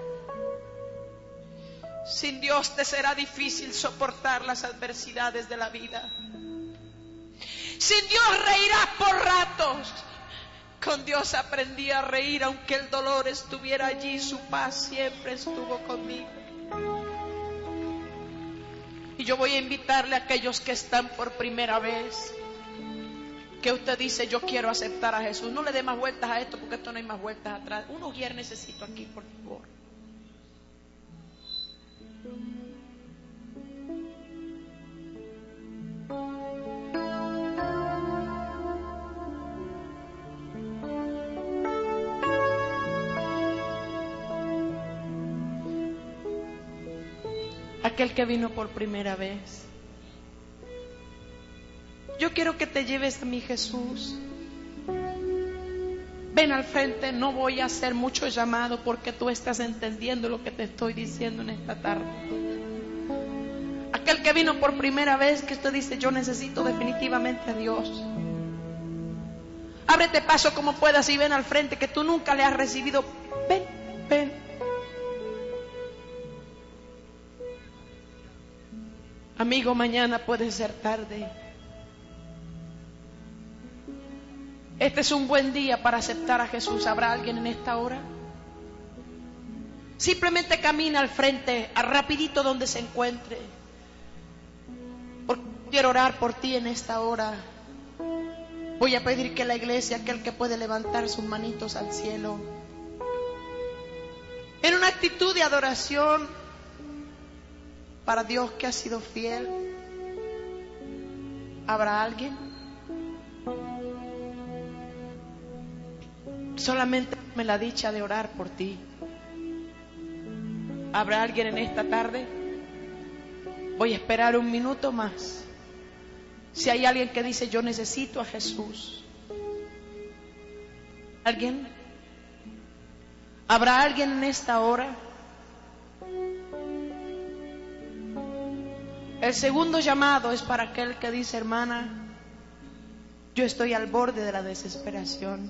Sin Dios te será difícil soportar las adversidades de la vida. Sin Dios reirás por ratos. Con Dios aprendí a reír, aunque el dolor estuviera allí, su paz siempre estuvo conmigo. Y yo voy a invitarle a aquellos que están por primera vez, que usted dice, yo quiero aceptar a Jesús. No le dé más vueltas a esto, porque esto no hay más vueltas atrás. Uno guía necesito aquí, por favor. Aquel que vino por primera vez. Yo quiero que te lleves a mi Jesús. Ven al frente, no voy a hacer mucho llamado porque tú estás entendiendo lo que te estoy diciendo en esta tarde. Aquel que vino por primera vez, que usted dice, yo necesito definitivamente a Dios. Ábrete paso como puedas y ven al frente, que tú nunca le has recibido. Ven, ven. Amigo, mañana puede ser tarde. Este es un buen día para aceptar a Jesús. ¿Habrá alguien en esta hora? Simplemente camina al frente, a rapidito donde se encuentre. Porque quiero orar por ti en esta hora. Voy a pedir que la iglesia, aquel que puede levantar sus manitos al cielo, en una actitud de adoración para Dios que ha sido fiel. ¿Habrá alguien? Solamente me la dicha de orar por ti. ¿Habrá alguien en esta tarde? Voy a esperar un minuto más. Si hay alguien que dice, yo necesito a Jesús. ¿Alguien? ¿Habrá alguien en esta hora? El segundo llamado es para aquel que dice, hermana, yo estoy al borde de la desesperación.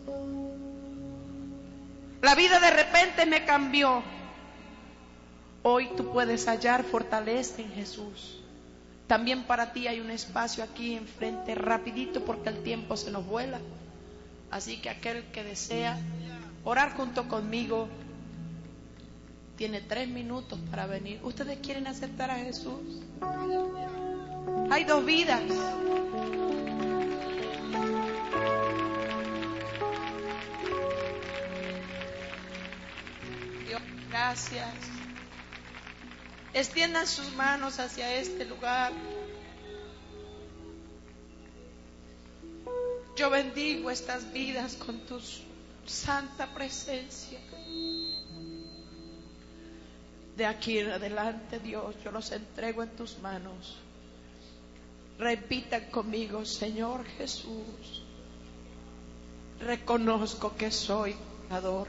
La vida de repente me cambió. Hoy tú puedes hallar fortaleza en Jesús. También para ti hay un espacio aquí enfrente, rapidito, porque el tiempo se nos vuela. Así que aquel que desea orar junto conmigo tiene tres minutos para venir. ¿Ustedes quieren aceptar a Jesús? Hay dos vidas. Dios, gracias. Extiendan sus manos hacia este lugar. Yo bendigo estas vidas con tus santa presencia. De aquí en adelante, Dios, yo los entrego en tus manos. Repitan conmigo: Señor Jesús, reconozco que soy pecador.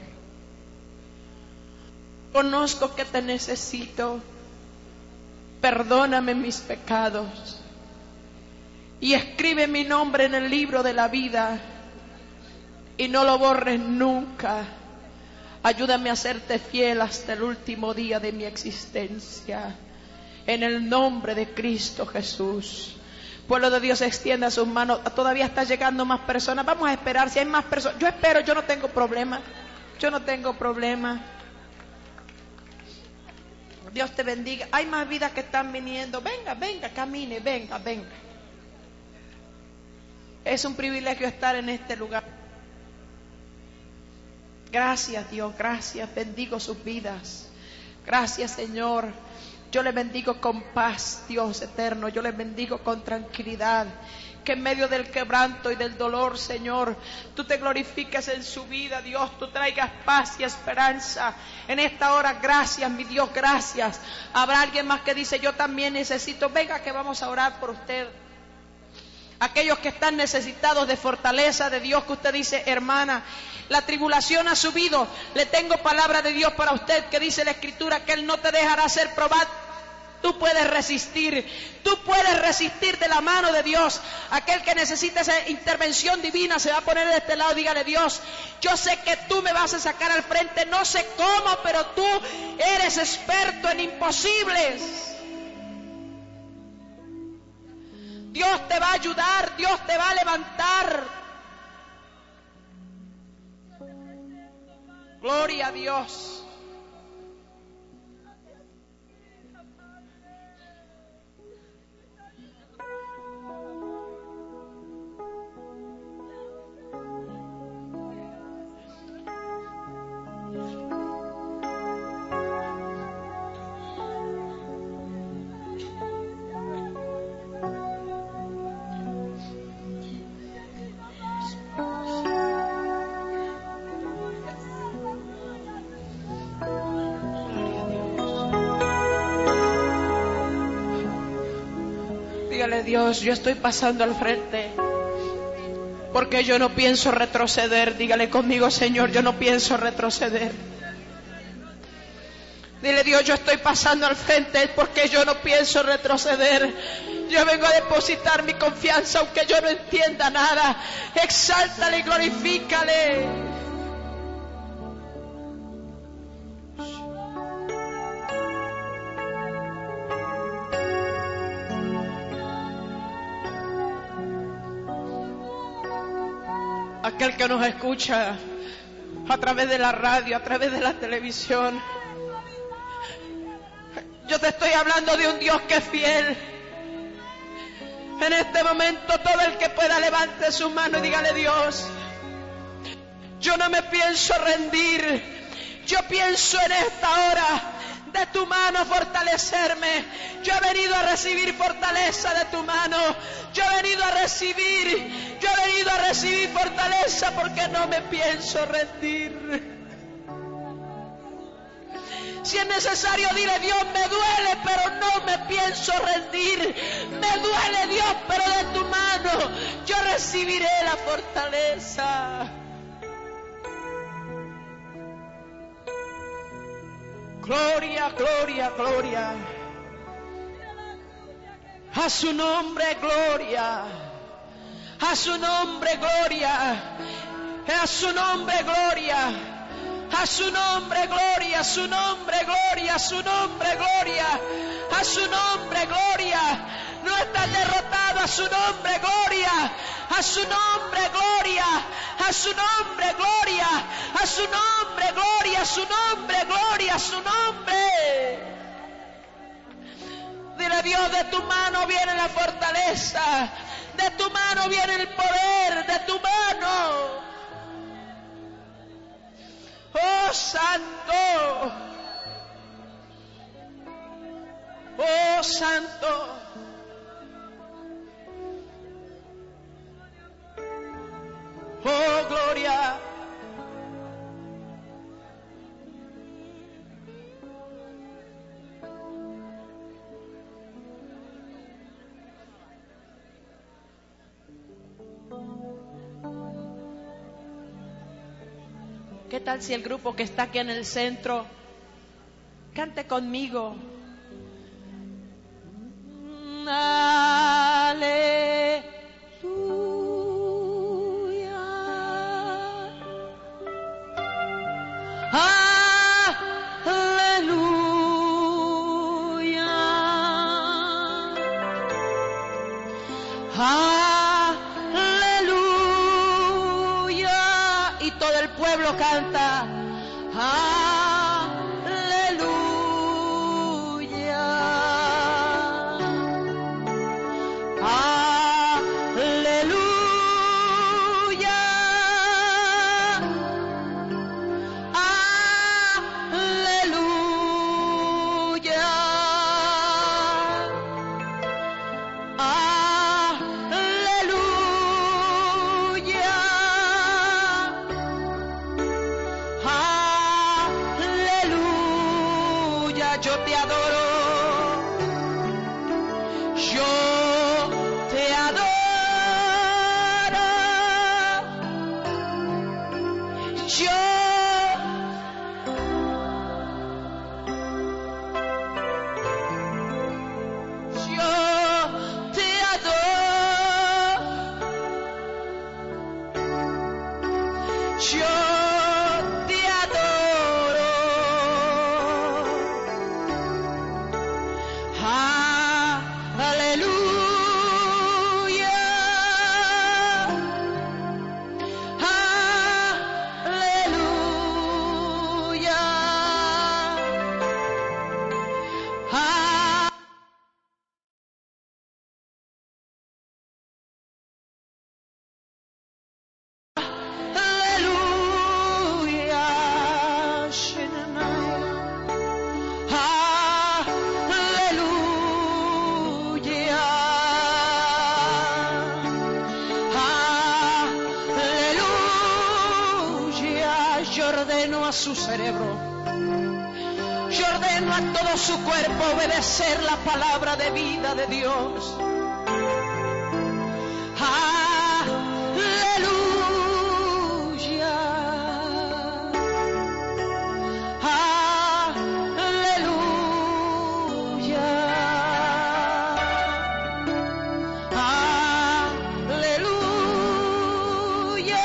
Conozco que te necesito. Perdóname mis pecados y escribe mi nombre en el libro de la vida y no lo borres nunca. Ayúdame a serte fiel hasta el último día de mi existencia. En el nombre de Cristo Jesús. Pueblo de Dios, extienda sus manos. Todavía está llegando más personas. Vamos a esperar. Si hay más personas, yo espero. Yo no tengo problema. Yo no tengo problema. Dios te bendiga. Hay más vidas que están viniendo. Venga, venga, camine, venga, venga. Es un privilegio estar en este lugar. Gracias, Dios, gracias. Bendigo sus vidas. Gracias, Señor. Yo les bendigo con paz, Dios eterno. Yo les bendigo con tranquilidad. Que en medio del quebranto y del dolor, Señor, tú te glorifiques en su vida, Dios. Tú traigas paz y esperanza en esta hora. Gracias, mi Dios, gracias. Habrá alguien más que dice: yo también necesito. Venga, que vamos a orar por usted. Aquellos que están necesitados de fortaleza de Dios, que usted dice: hermana, la tribulación ha subido. Le tengo palabra de Dios para usted, que dice la Escritura que Él no te dejará ser probado. Tú puedes resistir, tú puedes resistir de la mano de Dios. Aquel que necesita esa intervención divina se va a poner de este lado. Dígale: Dios, yo sé que tú me vas a sacar al frente, no sé cómo, pero tú eres experto en imposibles. Dios te va a ayudar, Dios te va a levantar. Gloria a Dios. Dígale: Dios, yo estoy pasando al frente porque yo no pienso retroceder. Dígale conmigo: Señor, yo no pienso retroceder. Dile: Dios, yo estoy pasando al frente porque yo no pienso retroceder. Yo vengo a depositar mi confianza aunque yo no entienda nada. Exáltale y glorifícale. Aquel que nos escucha a través de la radio, a través de la televisión, yo te estoy hablando de un Dios que es fiel. En este momento, todo el que pueda levante su mano y dígale: Dios, yo no me pienso rendir. Yo pienso en esta hora de tu mano fortalecerme. Yo he venido a recibir fortaleza de tu mano. Yo he venido a recibir, yo he venido a recibir fortaleza porque no me pienso rendir. Si es necesario, dile: Dios, me duele, pero no me pienso rendir. Me duele, Dios, pero de tu mano yo recibiré la fortaleza. Gloria, gloria, gloria. A su nombre, gloria. A su nombre, gloria. A su nombre, gloria. A su nombre, gloria. A su nombre, gloria. A su nombre, gloria. A su nombre, gloria. No está derrotado. A su nombre, gloria. A su nombre, gloria. A su nombre, gloria. A su nombre, gloria. A su nombre, gloria. A su nombre. Dile: Dios, de tu mano viene la fortaleza. De tu mano viene el poder. De tu mano. Oh, santo. Oh, santo. Oh, gloria. ¿Qué tal si el grupo que está aquí en el centro cante conmigo? Aleluya. Aleluya. Aleluya. Y todo el pueblo canta. Aleluya. Aleluya. Aleluya. Aleluya. Yo te adoro. Yo te adoro. Yo Yo te adoro. Yo te adoro. Aleluya. Aleluya. Aleluya. Aleluya. Aleluya. Yo ordeno a su cerebro, yo ordeno a todo su cuerpo obedecer la palabra de vida de Dios. Aleluya. Aleluya. Aleluya.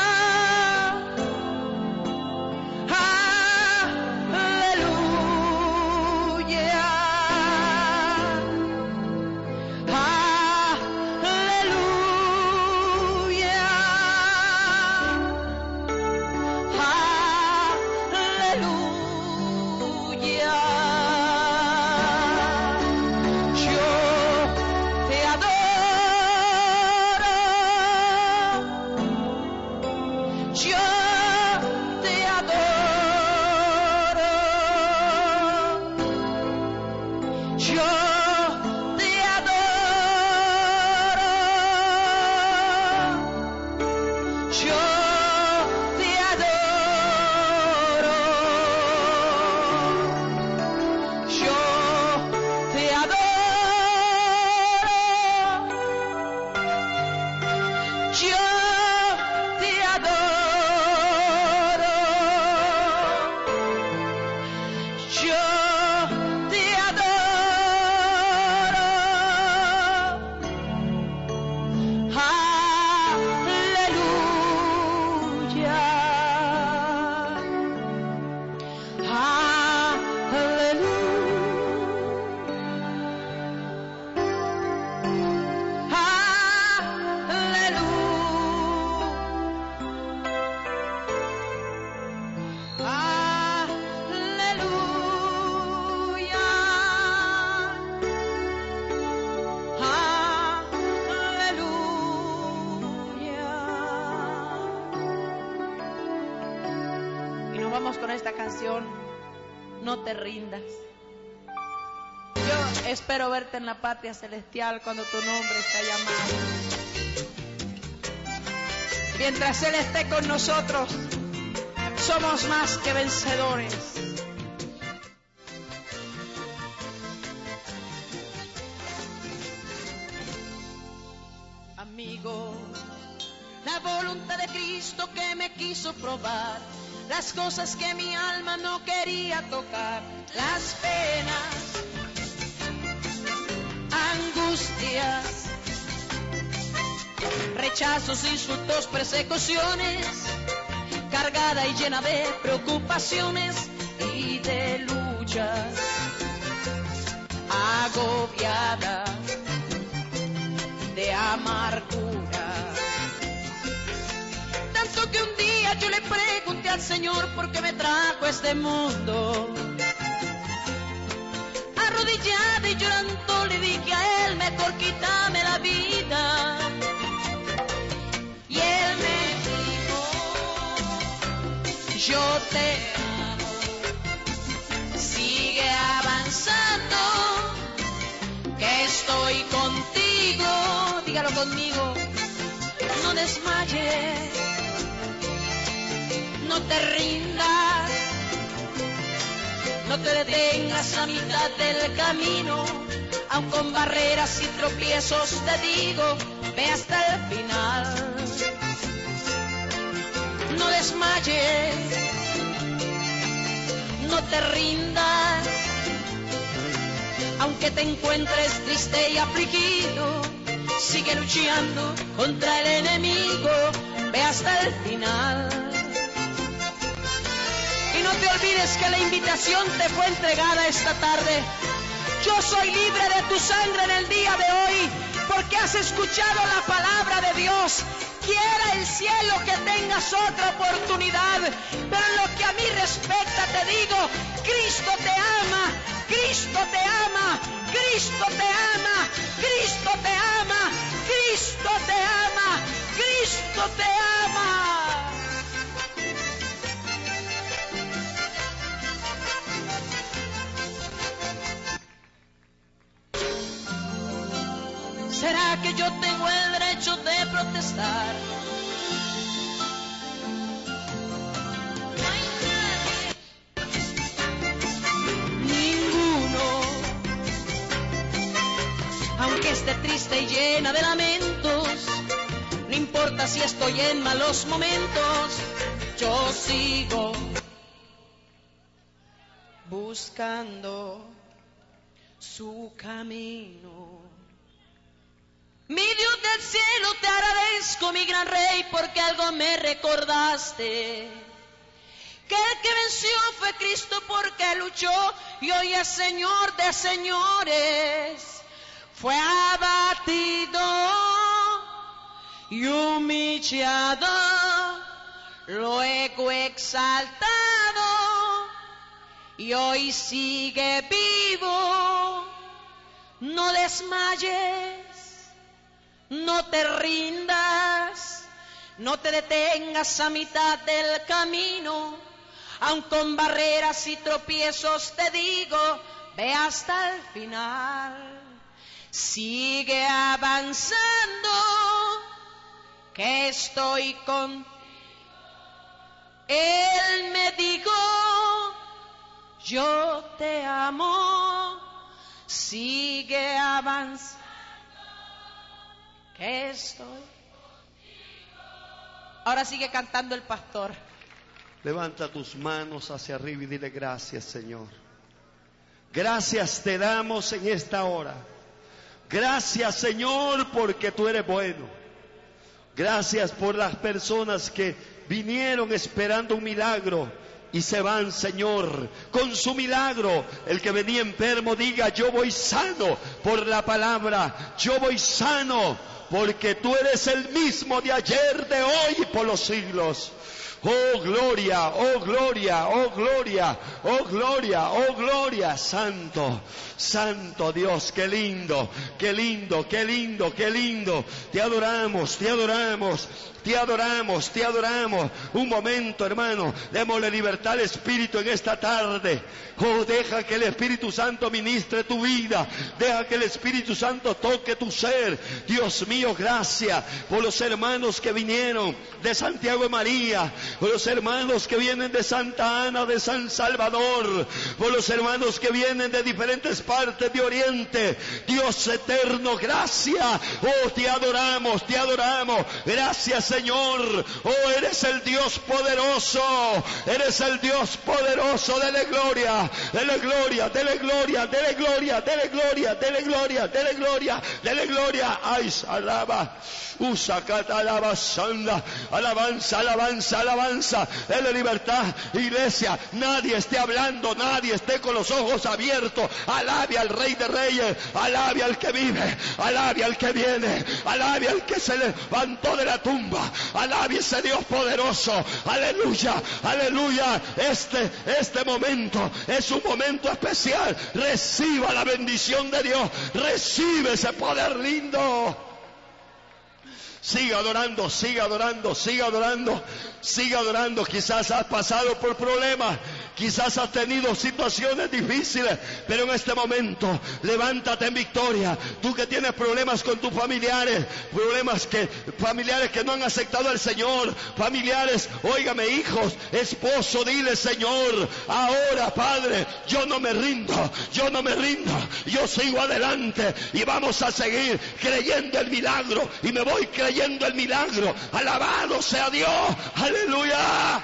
No te rindas. Yo espero verte en la patria celestial cuando tu nombre sea llamado. Mientras Él esté con nosotros, somos más que vencedores. Amigo, la voluntad de Cristo que me quiso probar las cosas que mi alma no quería tocar, las penas, angustias, rechazos, insultos, persecuciones, cargada y llena de preocupaciones y de luchas, agobiada de amargura. Tanto que un día yo le pregunté al Señor por qué me trajo a este mundo. Arrodillada y llorando le dije a Él, mejor quítame la vida. Y Él me dijo, yo te amo, sigue avanzando, que estoy contigo. Dígalo conmigo, no desmayes, no te rindas, no te detengas a mitad del camino, aun con barreras y tropiezos te digo, ve hasta el final. No desmayes, no te rindas, aunque te encuentres triste y afligido, sigue luchando contra el enemigo, ve hasta el final. Y no te olvides que la invitación te fue entregada esta tarde. Yo soy libre de tu sangre en el día de hoy, porque has escuchado la palabra de Dios. Quiera el cielo que tengas otra oportunidad, pero en lo que a mí respecta te digo, Cristo te ama, Cristo te ama, Cristo te ama, Cristo te ama, Cristo te ama, Cristo te ama. ¿Será que yo tengo el derecho de protestar? No hay nadie, ninguno, aunque esté triste y llena de lamentos, no importa si estoy en malos momentos, yo sigo buscando su camino. Mi Dios del cielo, te agradezco, mi gran rey, porque algo me recordaste. Que el que venció fue Cristo, porque luchó y hoy es Señor de señores. Fue abatido y humillado, luego exaltado y hoy sigue vivo. No desmayes, no te rindas, no te detengas a mitad del camino, aun con barreras y tropiezos te digo, ve hasta el final. Sigue avanzando, que estoy contigo. Él me dijo, yo te amo, sigue avanzando, que estoy contigo. Ahora sigue cantando el pastor. Levanta tus manos hacia arriba y dile gracias, Señor. Gracias te damos en esta hora. Gracias, Señor, porque tú eres bueno. Gracias por las personas que vinieron esperando un milagro y se van, Señor, con su milagro. El que venía enfermo diga, yo voy sano por la palabra. Yo voy sano porque tú eres el mismo de ayer, de hoy y por los siglos. Oh gloria, oh gloria, oh gloria, oh gloria, oh gloria, santo, santo Dios, qué lindo, qué lindo, qué lindo, qué lindo. Te adoramos, te adoramos, te adoramos, te adoramos. Un momento, hermano, démosle libertad al Espíritu en esta tarde. Oh, deja que el Espíritu Santo ministre tu vida, deja que el Espíritu Santo toque tu ser. Dios mío, gracias por los hermanos que vinieron de Santiago de María. por los hermanos que vienen de Santa Ana, de San Salvador, por los hermanos que vienen de diferentes partes de Oriente. Dios eterno, gracias. Oh, te adoramos, te adoramos. Gracias, Señor. Oh, eres el Dios poderoso. Eres el Dios poderoso. Dele gloria, dele gloria, dele gloria, dele gloria, dele gloria, dele gloria, dele gloria, dele gloria. Ay, alaba. Usa alabanza, alabanza, alabanza, alabanza. Dele libertad, iglesia. Nadie esté hablando, nadie esté con los ojos abiertos. Alabe al Rey de Reyes, alabe al que vive, alabe al que viene, alabe al que se levantó de la tumba, alabe ese Dios poderoso. Aleluya, aleluya. Este, este momento es un momento especial. Reciba la bendición de Dios, recibe ese poder lindo. Siga adorando, siga adorando, siga adorando, siga adorando. Quizás has pasado por problemas, quizás has tenido situaciones difíciles, pero en este momento levántate en victoria. Tú que tienes problemas con tus familiares, problemas que familiares que no han aceptado al Señor, familiares, óigame, hijos, esposo, dile: Señor, ahora, Padre, yo no me rindo, yo no me rindo, yo sigo adelante y vamos a seguir creyendo el milagro, y me voy creyendo el milagro. Alabado sea Dios, aleluya.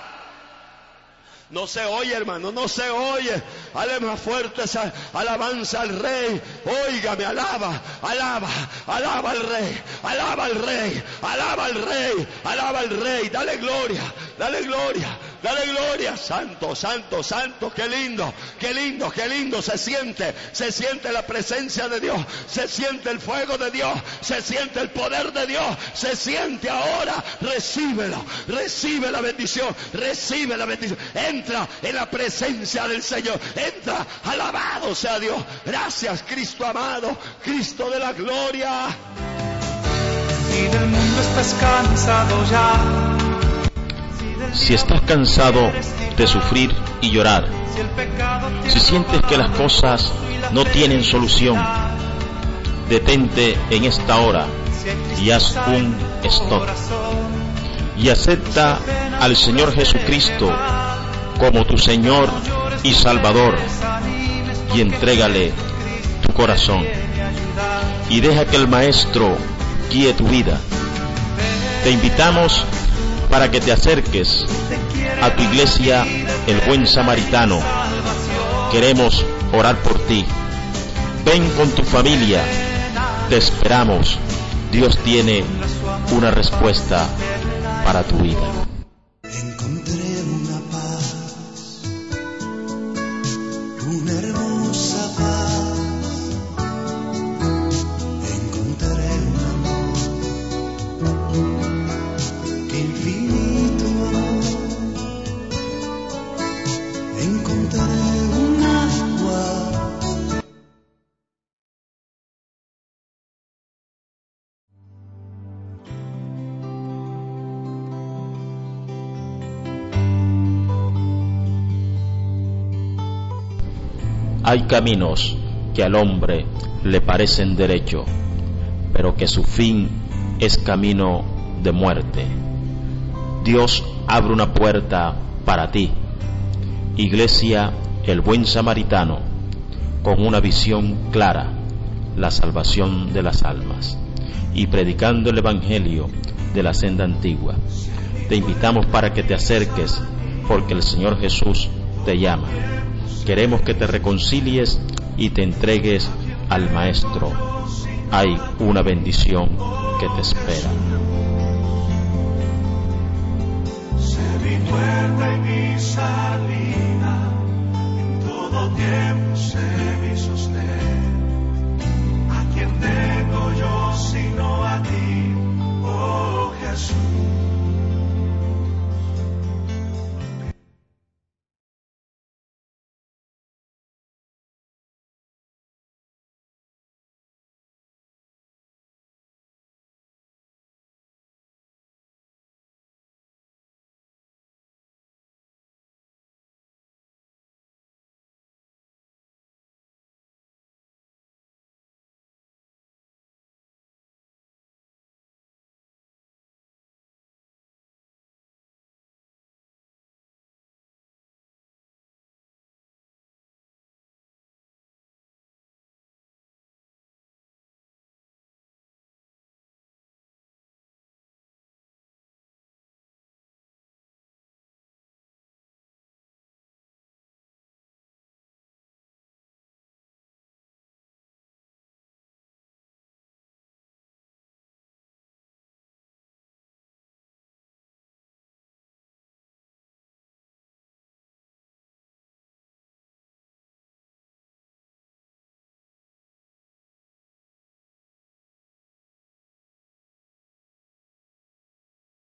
No se oye, hermano, no se oye. Dale más fuerte esa alabanza al Rey. Óigame, alaba, alaba, alaba al Rey, alaba al Rey, alaba al Rey, alaba al Rey. Dale gloria, dale gloria, dale gloria. Santo, santo, santo. Qué lindo, qué lindo, qué lindo se siente. Se siente la presencia de Dios, se siente el fuego de Dios, se siente el poder de Dios, se siente ahora. Recíbelo, recibe la bendición, recibe la bendición. Entra en la presencia del Señor, entra, alabado sea Dios. Gracias, Cristo amado, Cristo de la gloria. Si del mundo estás cansado ya, si estás cansado de sufrir y llorar, si sientes que las cosas no tienen solución, detente en esta hora y haz un stop y acepta al Señor Jesucristo como tu Señor y Salvador, y entrégale tu corazón y deja que el Maestro guíe tu vida. Te invitamos para que te acerques a tu iglesia El Buen Samaritano. Queremos orar por ti. Ven con tu familia, te esperamos. Dios tiene una respuesta para tu vida. Encontré una paz, una hermosa paz. Encontré un amor, que infinito amor. Encontré un agua. Hay caminos que al hombre le parecen derecho, pero que su fin es camino de muerte. Dios abre una puerta para ti. Iglesia El Buen Samaritano, con una visión clara, la salvación de las almas, y predicando el Evangelio de la senda antigua. Te invitamos para que te acerques, porque el Señor Jesús te llama. Queremos que te reconcilies y te entregues al Maestro. Hay una bendición que te espera. Sé mi puerta y mi salida, en todo tiempo sé